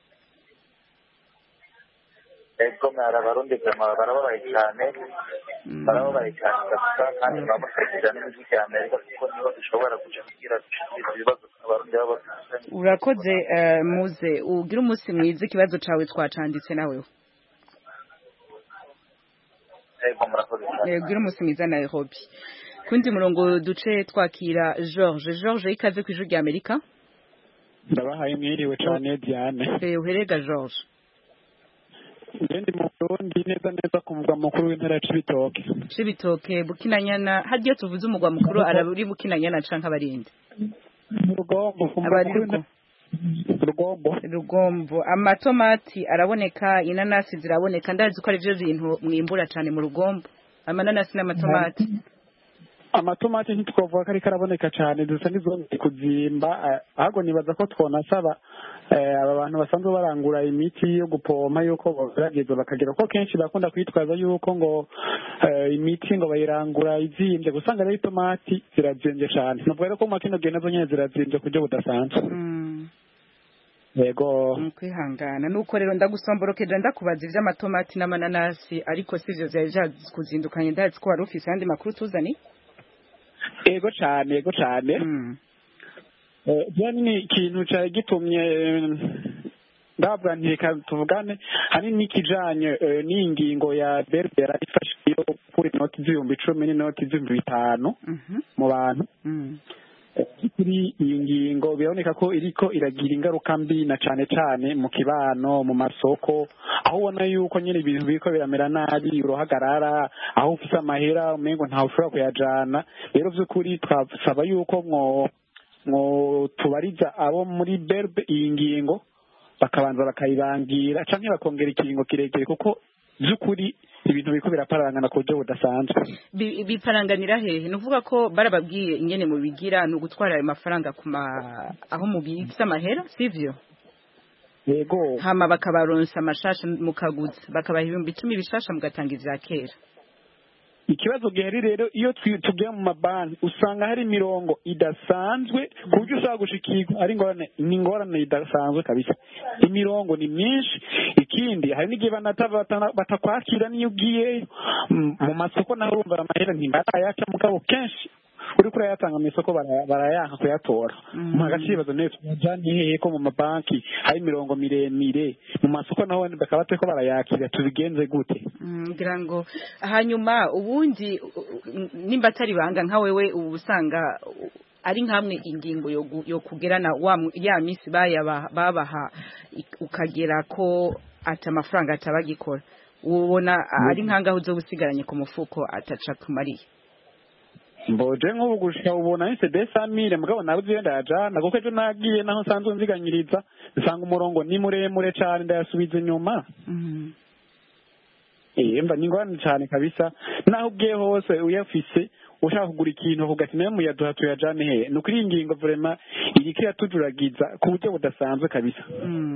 Ego mwara abarundi barababaye cyane kandi bamushakira n'ibindi cyane ariko kuko niho dushobora kugira ibibazo abarundi baba bafite. Urakoze Muze ugira umunsi mwiza ikibazo cawe twacanditse nawe. Ugira umunsi mwiza na Nairobi. Kundi murongo duce twakira George ikaze ku ijwi rya Amerika. Ndabahaye mwiriwe cyane Diane. Uherega George. Ndi mu Burundi neza ku mugwa mukuru w'intara Cibitoke Bukinanyana haryo tuvuze umugwa mukuru araburi Bukinanyana canka abarinde. Rugombo amatomati araboneka inanasi ziraboneka ndazi ko ari byo bintu mwimbura cyane mu Rugombo amananasi n'amatomati. Amatomati ntitwavuga ko ari karaboneka cyane dusa n'izongeye kuzimba ahubwo nibaza ko twonasaba aba bantu basanzwe barangura imiti yo gupompa yuko bagerageza bakagira ko kenshi bakunda kwitwaza yuko ngo imiti ngo bayirangura izimbye gusanga rero itomati zirazimbye cyane nubwo rero ko mu kino gihe nazo nyene zirazimbye ku buryo budasanzwe. yego kwihangana nuko rero ndagusomborokeje ndakubaza ivy'amatomati n'amananasi ariko sivyo vyaje kuzindukanye ndazi ko wari ufise andi makuru tuzani yego cyane ni ikintu cyari gitumye ndabwa ntika tuvugane hani nikijanye n'ingingo ya Berbe yarifashe yo kuri inoti z'ibihumbi 10 n'inoti z'ibihumbi 5 mu bantu kuri iyi ngingo biraboneka ko iriko iragira ingaruka mbi na cane mu kibano mu masoko aho ubona yuko nyine ibintu biriko biramera nabi uruhagarara aho ufise amahera umengo ntawe ushobora kuyajana rero vy'ukuri twasaba yuko mwo tubariza abo muri Berbe iyi ngingo bakabanza bakayibangira canke bakongera ikiringo kirekire kuko vy'ukuri ibintu biriko biraparangana ku buryo budasanzwe biparanganira hehe nuvuga ko barababwiye ingene mu bigira no gutwara ayo mafaranga aho mubitsa amahera sivyo yego hama bakabaronsa amashasha mukaguza bakabaha 10,000 bishasha mugatanga ivya kera ikibazo gihari rero iyo tugiye mu mabanki usanga hari imirongo idasanzwe ku buryo ushobora gushikirwa ari ingorane idasanzwe kabisa imirongo ni myinshi ikindi hari n'igihe batakwakira niyo ugiye mu masoko naho urumva amahera ntibarayaca mugabo kenshi uri kurayatanga mu isoko barayanka kuyatora mu gacibazo neza jani ko mu mabanki hari imirongo miremire mu masoko naho bakaba bateko barayakira tubigenze gute ngira ngo hanyuma ubundi nimba atari banga nka wewe ubusanga ari nkamwe ingingo yo kugerana ya misi babaha ukagera ko ata amafaranga atabagikora ubona ari nkangaho uzo busigaranye ku mufuko ataca kumariye mboje nk'ubu gushika ubona ni CD100 mugabo nabuze ndajana kuko ejo nagiye naho sanzwe nziganyiriza nsanga umurongo ni muremure cyane ndayasubiza inyuma mba ni ngorane cyane kabisa naho ugiye hose uyafise ushaka kugura ikintu ugati nayo muyaduha tuyajane he nuko iyi ngingo vraiment iriko iratujuragiza ku buryo budasanzwe kabisa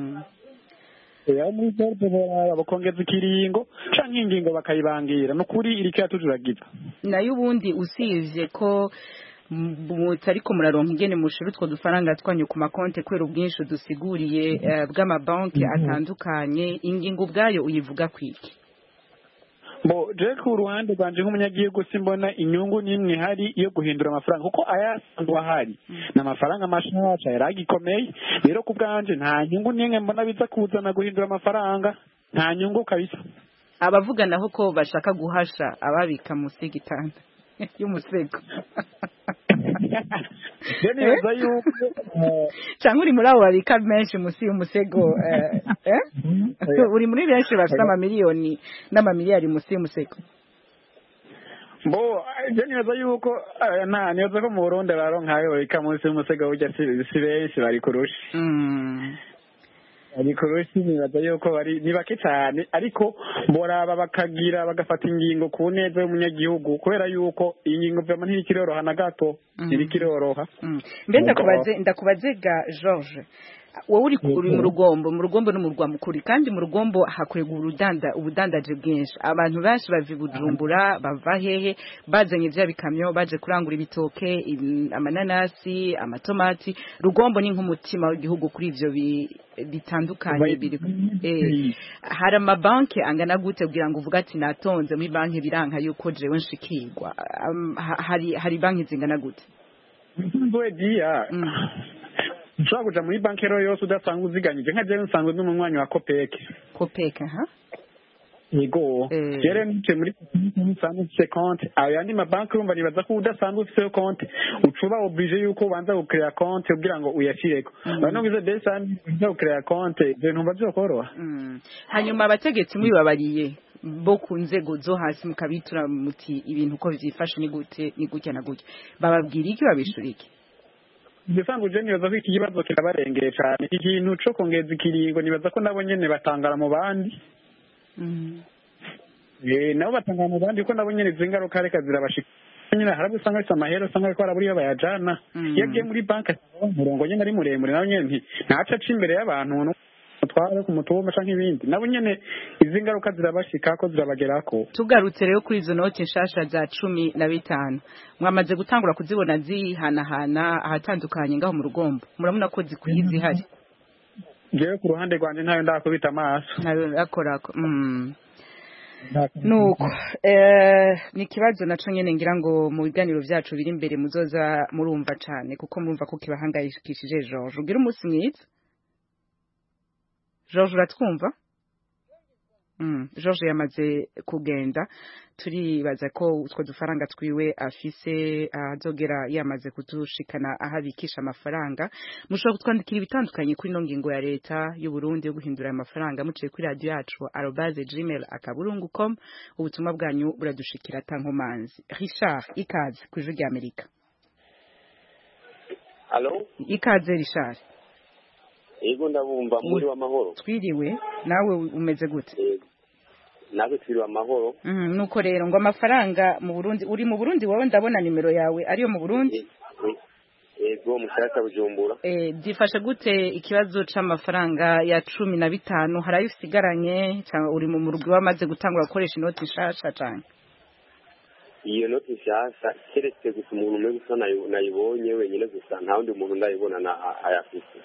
muri Berbe bakongeza ikiringo canke ingingo bakayibangira nukuri iriko iratujuragiza nayo ubundi usivye ko mutariko muraronka ingene mushira utwo dufaranga twanyu ku makonte kwera ubwinshi dusiguriye bw'amabanki atandukanye ingingo ubwayo uyivuga kwiki je ku ruhande rwanje nk'umunyagihugu simbona inyungu nimwe hari iyo guhindura amafaranga kuko ayasanzwe ahari n'amafaranga mashasha yaragikomeye rero ku bwanje nta nyungu nimwe mbona biza kuzana guhindura amafaranga nta nyungu kabisa abavuga naho ko bashaka guhasha ababika musi gitanda y'umusego nibaza yuko cyangwa uri muri abo babika menshi musi y'umusego uri muri benshi bafite amamiliyoni n'amamiliyari musi y'umusego nibaza yuko nibaza ko mu Burundi baronkayo babika munsi y'umusego burya si benshi bari kurusha ariko benshi nibaza yuko ni bake cyane ariko boraba bakagira bagafata ingingo ku neza y'umunyagihugu kubera yuko iyi ngingo vyama ntirikiroroha na gato ntirikiroroha mbe ndakubaze ga George wowe uri mu rugombo n'umurwa mukuru kandi mu rugombo hakwega ubudandaje bwinshi abantu benshi bava Bujumbura bava hehe bazanye vya bikamyo baje kurangura ibitoke amananasi amatomati rugombo ni nk'umutima w'igihugu kuri ivyo bitandukanye biri hari amabanki angana gute kugira ngo uvuga ati natonze muri banki biranka yuko jewe nshikirwa hari banki zingana gute nshobora kuja muri banki rero yose udasanga uziganyije nka jewe nsanzwe n'umunywanyi wa Copec yego rero nice muri nsanzwe ufise konti ayo yandi mabanki urumva nibaza ko udasanzwe ufise konti ucuba oblige yuko ubanza gukrea konti kugira ngo uyashireko bano bize desani ubanza gukrea konti ibintu bavyokoroha hanyuma abategetsi mwibabariye bo ku nzego zo hasi mukabitura muti ibintu uko vyifashe ni gutya na gutya bababwira iki babishura iki Ngisanga uje nibaza ko iki kibazo kirabarengeye cyane ikintu cyo kongeza ikiringo nibaza ko nabo nyene batangara mu bandi nabo batangara mu bandi ko nabo nyene zingaruka reka zirabashika nyine harabusanga bisa amahera usanga ko araburiyo bayajana yagiye muri banki umurongo nyene ari muremure nawe nyene ntaca imbere y'abantu tware ku mutumba canke ibindi nabo nyene izi ngaruka zirabashika ko zirabagerako tugarutse rero kuri izo note nshasha za 15 mwamaze gutangura kuzibona zihanahana ahatandukanye ngaho mu rugombo murabona ko zikwiye zihari jewe ku ruhande rwanje ntayo ndakubita amaso ntayo ndakorako nuko ni ikibazo naco nyene ngira ngo mu biganiro vyacu biri imbere muzoza murumva cane kuko murumva ko kibahangayikishije George ugira umunsi mwiza George uratwumva George yamaze kugenda turibaza ko utwo dufaranga twiwe afise azogera yamaze kudushikana ahabikisha amafaranga mushobora kutwandikira ibitandukanye kuri no ngingo ya leta y'u Burundi yo guhindura amafaranga muciye kuri radio yacu @gmail.com ubutumwa bwanyu buradushikira tankomanzi Richard ikaze ku Ijwi ry'Amerika. Allo ikaze Richard. Ego ndabumva muri w'amahoro. Twiriwe nawe umeze gute? Nawe twiriwe amahoro. Nuko rero ngo amafaranga mu Burundi uri mu Burundi wowe ndabona nimero yawe ariyo mu Burundi? Ego mushaka Bujumbura. Difashe gute ikibazo c'amafaranga ya 15 harayo usigaranye cyangwa uri mu rugo wamaze gutangura gukoresha inoti nshasha cyane? Iyo noti nshasha keretse gusa umuntu umwe gusa nayibonye wenyine gusa nta wundi muntu ndayibona na ayafise.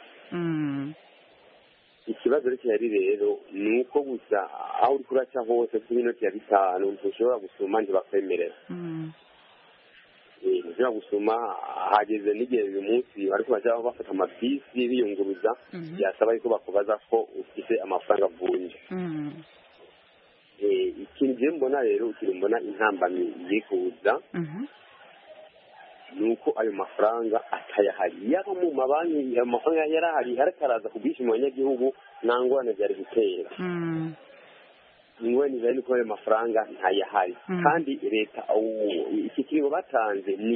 Ikibazo cyari rero nuko gusa aho uri kuraca hose kuri inoti ya 5 ntushobora gusoma ntibakwemerera. Ntushobora gusoma hageze n'igihe uyu munsi ariko bajaho bafata amabisi biyunguruza byasaba yuko bakubaza ko ufite amafaranga avunje. Ikintu je mbona rero mbona intambamyi yikuza nuko ayo mafaranga atayahari yaba mu mabanki amafaranga yarahari harakaraza kubisha mu banyagihugu nangwane byari gutera ingwani zari ko ayo mafaranga ntayahari kandi leta iki kigo batanze ni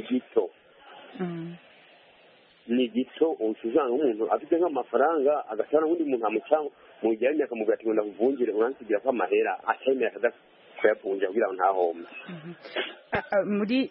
gito usuzanga umuntu afite nk'amafaranga agatana undi muntu amucanga mu gihe y'imyaka mu gati ngo ndavunjire uransigira ko amahera atemera kada kuyavunja kugira ngo ntahombe muri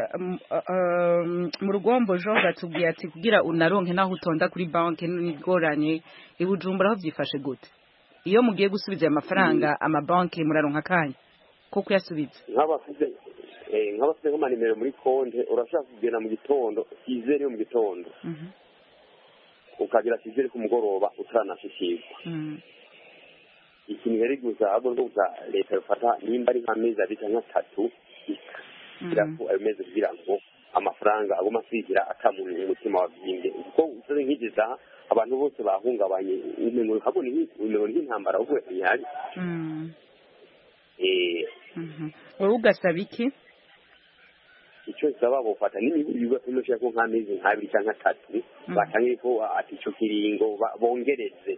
mu rugombo George atubwiye ati kugira unaronke naho utonda kuri banki n'igoranye ibujumbura aho byifashe gute iyo mugiye gusubiza amafaranga amabanki muraronka kanya ko kuyasubiza nk'abafite nk'amanimero muri konte urashaka kugenda mu gitondo 6h mu gitondo ukagira 6h ku mugoroba utanashishirwa ikintu rero gusa ahubwo gusa leta ifata nimba ari nk'amezi abiri cyangwa 3 kirako ameze kugira ngo amafaranga aguma asigira atamuntu umutima wa byinde kuko usoze nkigeza abantu bose bahungabanye umuntu habone nk'intambara ubwo yari wowe ugasaba iki icyo saba bufata n'imibigo tumushyira ko nk'amezi nk'abiri cyangwa 3 batangiye ko ati cyo kiringo bongereze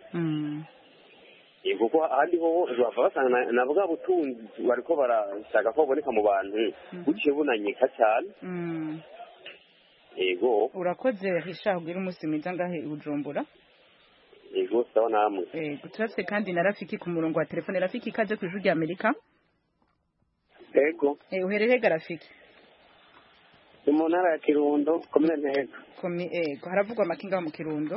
kuko ahandi ho basanga na bwa butunzi bariko barashaka ko boneka mu bantu buciye bunanyika cyane ego urakoze Richard ugira umunsi mwiza ngahe Bujumbura ego sawa namwe turafite kandi na Rafiki ku murongo wa telefone Rafiki kaje ku Ijwi ry'Amerika ego uherereye Rafiki mu ntara ya Kirundo komine Ntego ego haravugwa amakinga mu Kirundo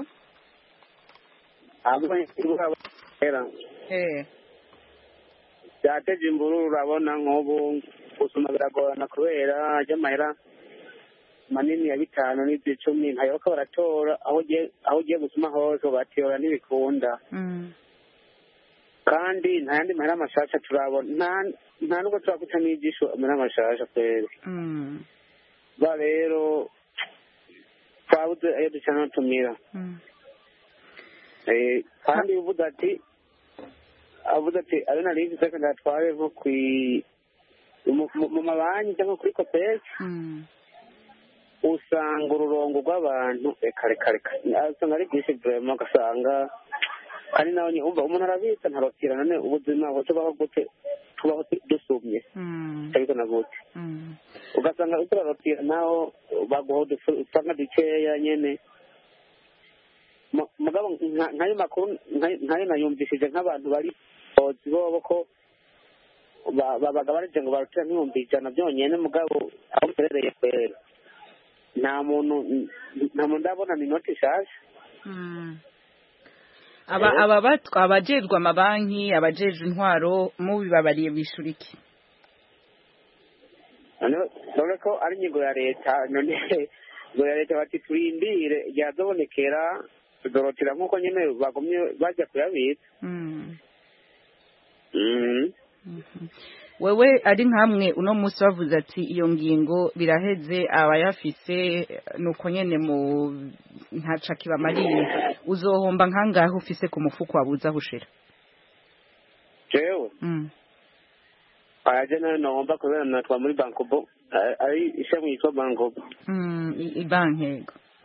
byateje imvururu urabona nk'ubu gusoma biragorana kubera ry'amahera manini ya 5 n'ibyo 10 ntayo ko baratora aho ugiye gusoma hose batora n'ibikunda kandi nta yandi mahera mashasha turabona nta nubwo turakuta n'igisho amahera mashasha kweri ba rero twabuze ayo ducana tumira kandi uvuga ati ari na rinzi seka ndatware nko mu mabanki cyangwa kuri kopesi usanga ururongo rw'abantu reka usanga ari bwinshi burema ugasanga ari nawe umva umuntu arabitsa ntarotira none ubuzima tubaho gute tubaho dusumye ariko na gute ugasanga uturarotira naho baguha usanga dukeya nyene mugabo nkayo makuru nkayo nayumvishije nk'abantu bari bobo ko babaga barije ngo barutira nk'ibihumbi 100 byonyene mugabo aho mperereye kwera nta muntu ndabona ni noti nshasha abajejwe amabanki abajejwe intwaro mubibabariye bishura iki none ko ari inyigo ya leta none ngo ya leta bati turindire ryazobonekera tuzorotera nk'uko nyine bagumye bajya kuyabitsa. wewe ari nkamwe uno munsi bavuze ati iyo ngingo biraheze abayafise nuko nyene mu ntaca kibamariye uzohomba nkangahe ufise ku mufuko wabuza hushira jewe ajana nomba kubera natwa muri bankobo ari ishami yitwa bankobo ibanke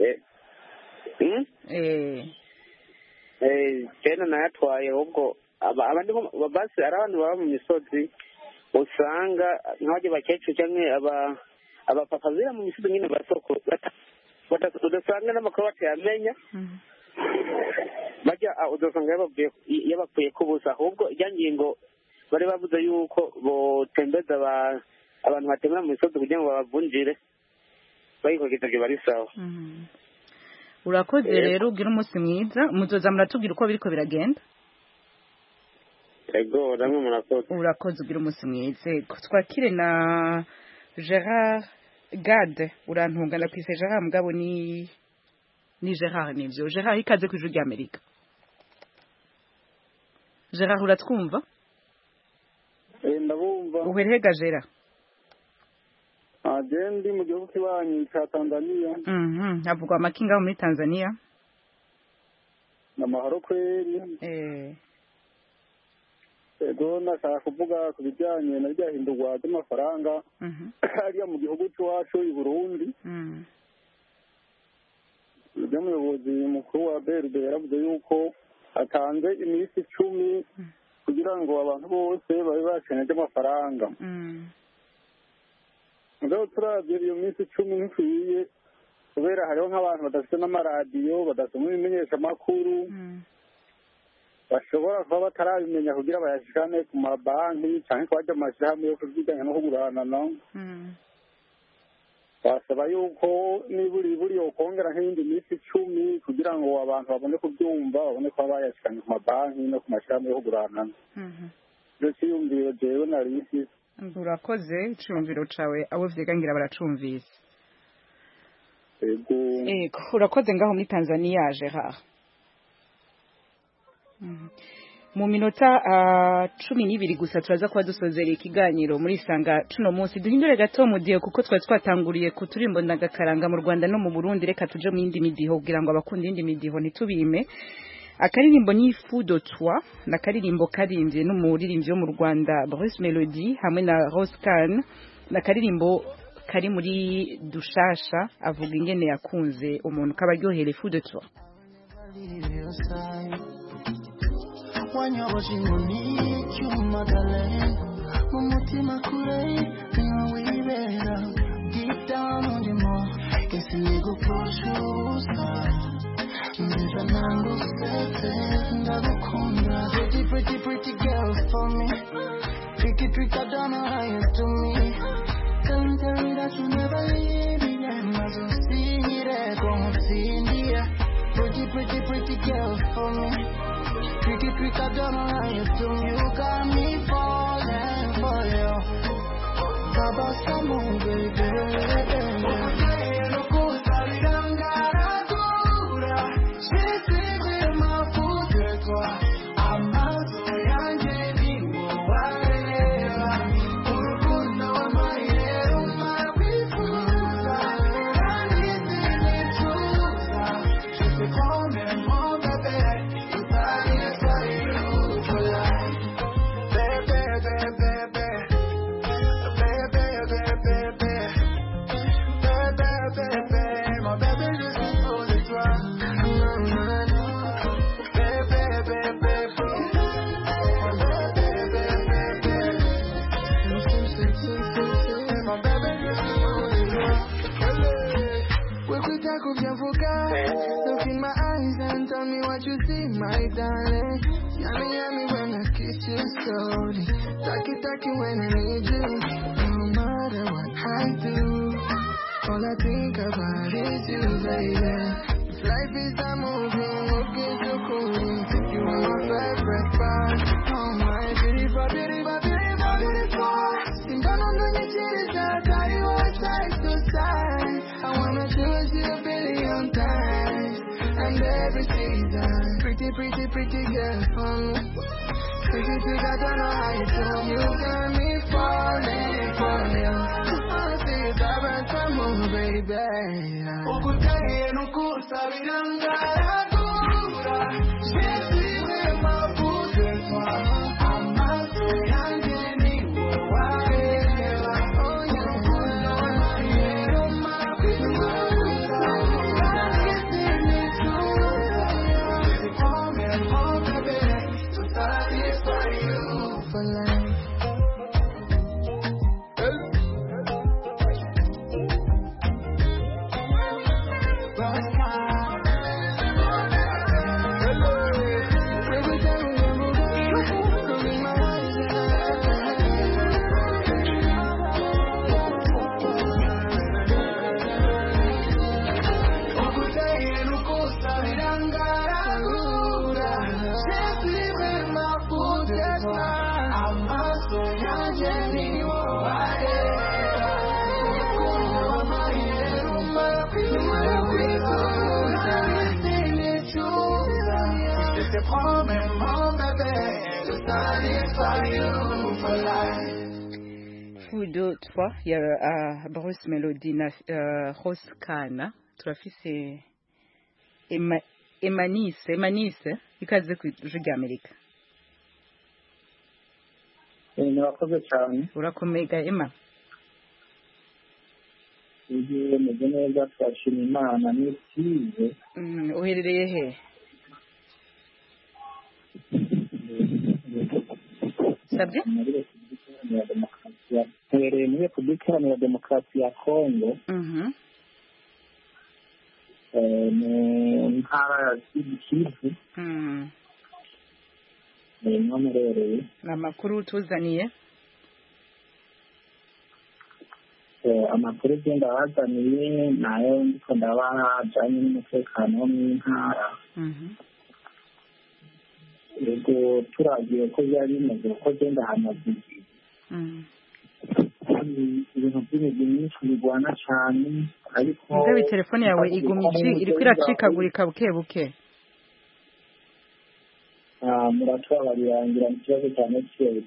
tena nayatwaye ubwo abandi basi ari abantu baba mu misozi usanga nk'abajya bakecuru cyangwa abapapa zira mu misozi nyine basoko udasanga n'amakuru batayamenya bajya udasanga yabakuye ku busa ahubwo ijya ngingo bari bavuze yuko botembeza abantu batembera mu misozi kugira ngo babavunjire bayikogeza byo bari sawa. Urakoze rero ugira umunsi mwiza muzoza muratubwira uko biriko biragenda. Ego namwe murakoze. Urakoze ugira umunsi mwiza. Twakire na Gerard Gade urantungana kwise Gerard mugabo ni Gerard nivyo. Gerard ikaze ku ijuru ry'Amerika. Gerard uratwumva? Ndabumva. Uherehega Gerard? Ndi mu gihugu kibanyi cya Tanzania. Havugwa amakinga muri Tanzania. Namahoro kweli. Ego nashaka kuvuga ku bijyanye na ryahindurwa ry'amafaranga hariya mu gihugu cyacu i Burundi. Umuyobozi mukuru wa BRD yaravuze yuko atanze iminsi 10 kugira ngo abantu bose babe bakeneye amafaranga. Ngo turavye iyo minsi 10 nkwiye kubera hariho nk'abantu badafite n'amaradiyo badasoma ibimenyesha makuru bashobora kuba batarabimenya kugira bayashikane ku mabanki cyangwa ko bajya amashirahamwe yo kuziganya no kuguranana. Basaba yuko niburi yokongera nk'indi minsi 10 kugira ngo abantu babone kubyumva babone ko bayashikane ku mabanki no ku mashirahamwe yo kuguranana. Rero cyiyumviye jewe nari isi urakoze icumviro cawe abo vyegangira baracumvise. Ego urakoze ngaho muri Tanzania Gerard. Mu minota 12 gusa turaza kuba dusozereye ikiganiro muri Sanga tuno munsi duhindure gato mu diyo kuko twatanguriye ku turimbo ndagakaranga mu Rwanda no mu Burundi reka tuje mu yindi midiho kugira ngo abakunda yindi midiho ntitubime. Akaririmbo ni Fou de Toi na karirimbo karimvye n'umuririmbyi wo mu Rwanda Bruce Melody hamwe na Roscan na karirimbo kari muri Dushasha avuga ingene yakunze umuntu kabaryohere Fou de Toi. Wanyoboje inkoni cy'umagale mu mutima kure niho wibera deep down undimo ese nigupfusha ubusa nziza nangu sete ndagukunda pretty girl for me tricky I don't know how you do me tell me that you never leave me and mazo singire como sindia pretty girl for me tricky I don't know how you do me you got me falling for you Baba Samu baby Look in my eyes and tell me what you see, my darling. Yummy when I kiss you slowly. Taki when I need you. No matter what I do, all I think about is you, baby. If life is a movie, looking so cool. You are my favorite part. Oh my beautiful. Singa nondo nyechirisa, carry your side to side. I wanna choose you a billion times. And baby, every season. Pretty girl from me. Pretty, I don't know how you do. You got me falling for you. I see you vibrant from home, baby. Okutaye nuku sabiranga dura. Jesi we mabude kwa. Amaso yange ni waewa. Oh yeah, kuno mayero mapimura. Kissing me too. Home and home, baby. To satisfy you for life. Fudo 3 ya Bruce Melody na Roskana turafise Emanise ikaze ku Jeux Amerika. Nirakoze cyane. Urakomega Emma. Igihe meze neza twashima Imana n'itize. Uherereye he? Sabye? Uherereye muri Repubulika Iharanira Demokarasi ya Kongo. Mu ntara ya Kivu. Niho murereye. Amakuru tuzaniye? Amakuru agenda bazaniye nayo ndiko ndabaha ajyanye n'umutekano wo mu ntara. Yego turagiye ko byari bimaze ko agenda hamaze igihe. Ibintu by'imigwi myinshi bigwana cyane ariko mugabe telefone yawe igumiki iri kwiracikagurika buke buke. Muratwabarangira mu kibazo cyane cyane.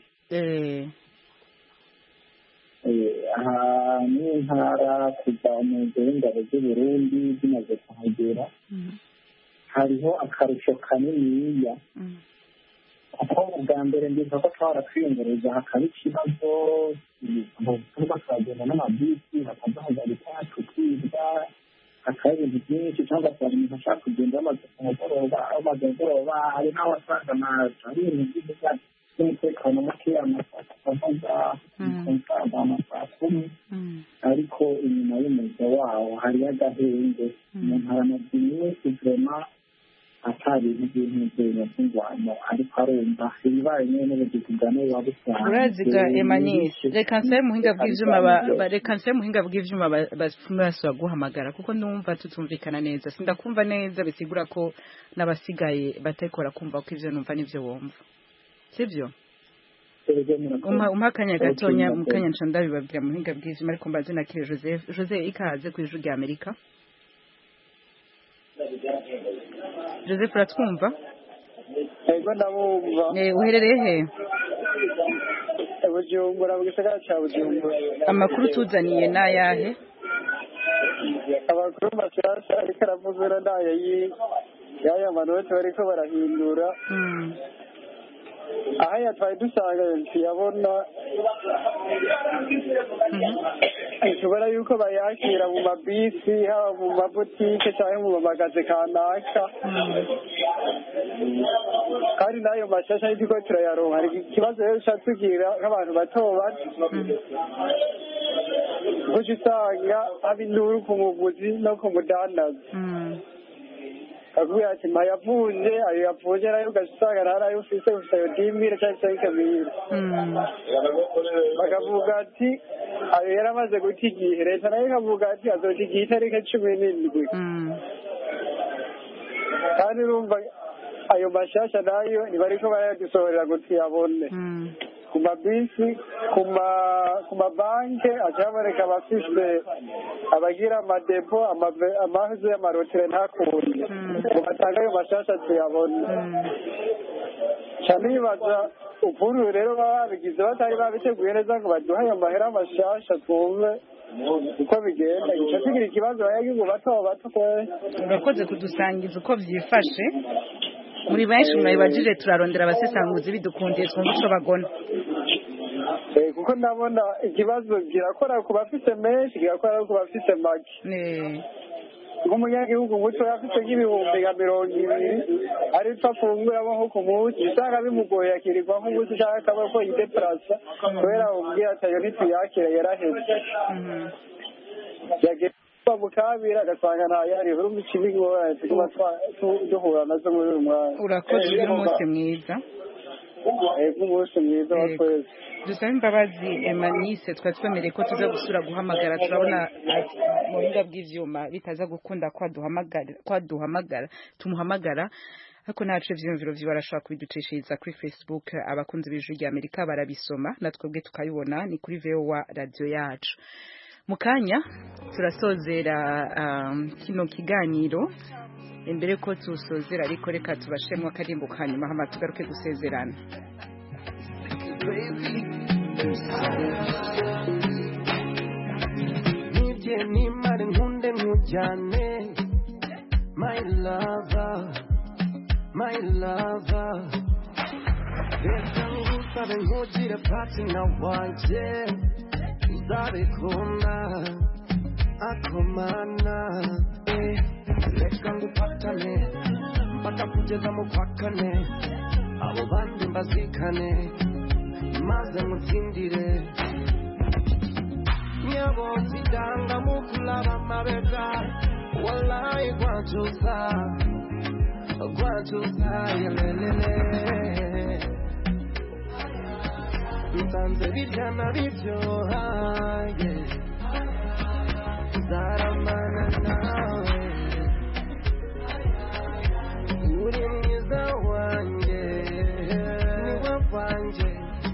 Aha ni intara kuva mu ngabo z'u Burundi zimaze kuhagera. Hariho akarusho kaniniya. Kuko ubwa mbere ndibuka ko twarakwiyongereza hakaba ikibazo tuba twagenda n'amabisi bakaduhagarika tukibwa hakaba ibintu byinshi cyangwa se hari umuntu ashaka kugenda amaze kumugoroba hari n'aho asanga hari ibintu byinshi by'umutekano muke amasaha amasaha 10 ariko inyuma y'umuzo wawo hariyo agahenge umuntu aramaze iminsi vraiment atari ibintu by'ingwano ariko arumva ibibaye nyine n'ubugigane wabusanga uraziga Emanise reka nse muhinga bw'ivyuma basumasa guhamagara kuko ndumva tutumvikana neza sindakumva neza bisigura ko nabasigaye batekora kumva ko ivyo numva nivyo wumva sivyo umpakanya gatonya mukanya ncanda bibabwira muhinga bw'ivyuma ariko mbaze na kire Joseph ikaze ku Ijwi Amerika. Joseph uratwumva? Ego ndabumva. Uherereye he? Bujumbura mu gisagara cya Bujumbura. Amakuru tuzaniye n'ayahe? Amakuru mashyashya ariko aravuzura n'aya y'aya manota bariko barahindura. Aha twari dusanga tuyabona tubona yuko bayakira mu mabisi haba mu mabutike cyangwa mu mamagaze kanaka kandi nayo mashasha y'uko turayaronka hari ikibazo rero cyatugira nk'abantu bato bato guca usanga haba induru ku muguzi no ku mudandaza akubwira ati mayavunje ayo yapfunje nayo ugasanga ntarayo ufise ufise ayo 10,000 cyangwa 5,000 bakavuga ati ayo yaramaze guta igihe leta nayo ikavuga ati azoca igihe itariki 17 kandi urumva ayo mashasha nayo ntibariko barayadusohorera ngo tuyabone ku mabisi ku mabanki acabareka abafise abagira amadepo amazi y'amarotere ntakunde ngo batanga ayo mashasha tuyabona nibaza ukuntu rero baba babigize batari babiteguye neza ngo baduhe ayo mahera mashasha twumve uko bigenda gica kigira ikibazo abanyagihugu bato kwe urakoze kudusangiza uko vyifashe muri benshi mwabibajije turarondera abasesanguzi bidukundiye twumva ico bagona kuko ndabona ikibazo kirakora ku bafise menshi kirakora ku bafise make nk'umunyagihugu muto afite nk'ibihumbi nka 200 ariko afunguramo nko ku munsi usanga bimugoye akirirwa nk'umunsi cyangwa akaba ko yideplasa kubera ubwira atayo ntituyakira yaraheze yagenda mukabira agasanga ntayari urumva ikibigora tuba duhura nazo muri uyu mwanya urakoze umunsi mwiza umunsi mwiza wa twese dusaba imbabazi Emanise twatwemereye ko tuza gusura guhamagara turabona mu buhinga bw'ivyuma bitaza gukunda tumuhamagara ariko nacu ivyumviro vyo barashaka kubiducishiriza kuri Facebook abakunzi b'Ijwi rya Amerika barabisoma natwebwe tukayibona ni kuri VOA radio yacu mu kanya turasozera kino kiganiro imbere ko tusozera ariko reka tubashemwa akarimbo kanyuma hama tugaruke gusezerana nibye nimare nkunde nkujyane my lover reka ngusabe nkugire patina wanje uzabikunda akomana reka ngupatane mpaka kugeza mu kwa kane abo bandi mbazikane maze mutsindire nyabo zidanga mukulaba mabega wallahi gwajuza yelelele nsanze bijana bivyoha zaramana nawe uri mwiza wanjye niwe wanjye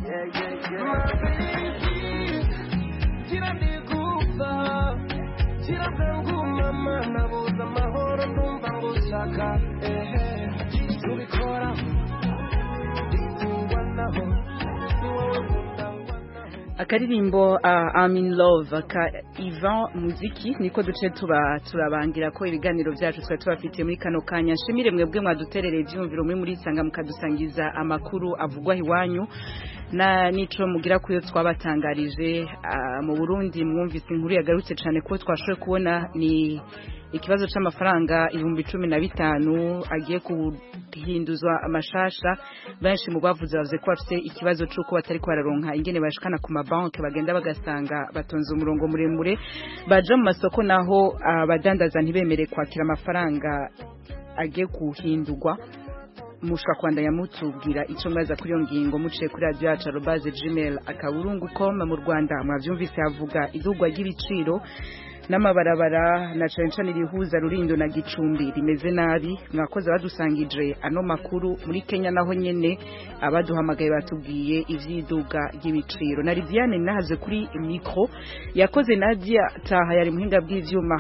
kiraniguza kirabengumama nabuze amahoro ndumva ngushaka tubikora bitungwa naho ni wowe akaririmbo I'm in love ka Ivan Muziki niko duce turabangira ko ibiganiro byacu twa tubafitiye muri kano kanya nshimire mwebwe mwaduterereye ivyumviro muri sanga mukadusangiza amakuru avugwa hiwanyu na nico mugira kuyo twabatangarije mu Burundi mwumvise inkuru yagarutse cyane ko twashoye kubona ni ikibazo c'amafaranga 15,000 agiye kuhinduzwa amashasha benshi mu bavuze ko bafite ikibazo cy'uko batari kwararonka ingene bashikana ku mabanki bagenda bagasanga batonze umurongo muremure baje mu masoko naho abadandaza ntibemere kwakira amafaranga agiye kuhindurwa mushaka kwanda yamutubwira ico mwaza kuri yo ngingo muciye kuri radio yacu @gmail.com mu Rwanda mwavyumvise avuga idugwa ry'ibiciro n'amabarabara na cane rihuza Rurindo na Gicumbi rimeze nabi mwakoze badusangije ano makuru muri Kenya naho nyene abaduhamagaye batubwiye ivyiduga ry'ibiciro na Liviane nahaze kuri micro yakoze Nadia Taha yari muhinga bw'ivyuma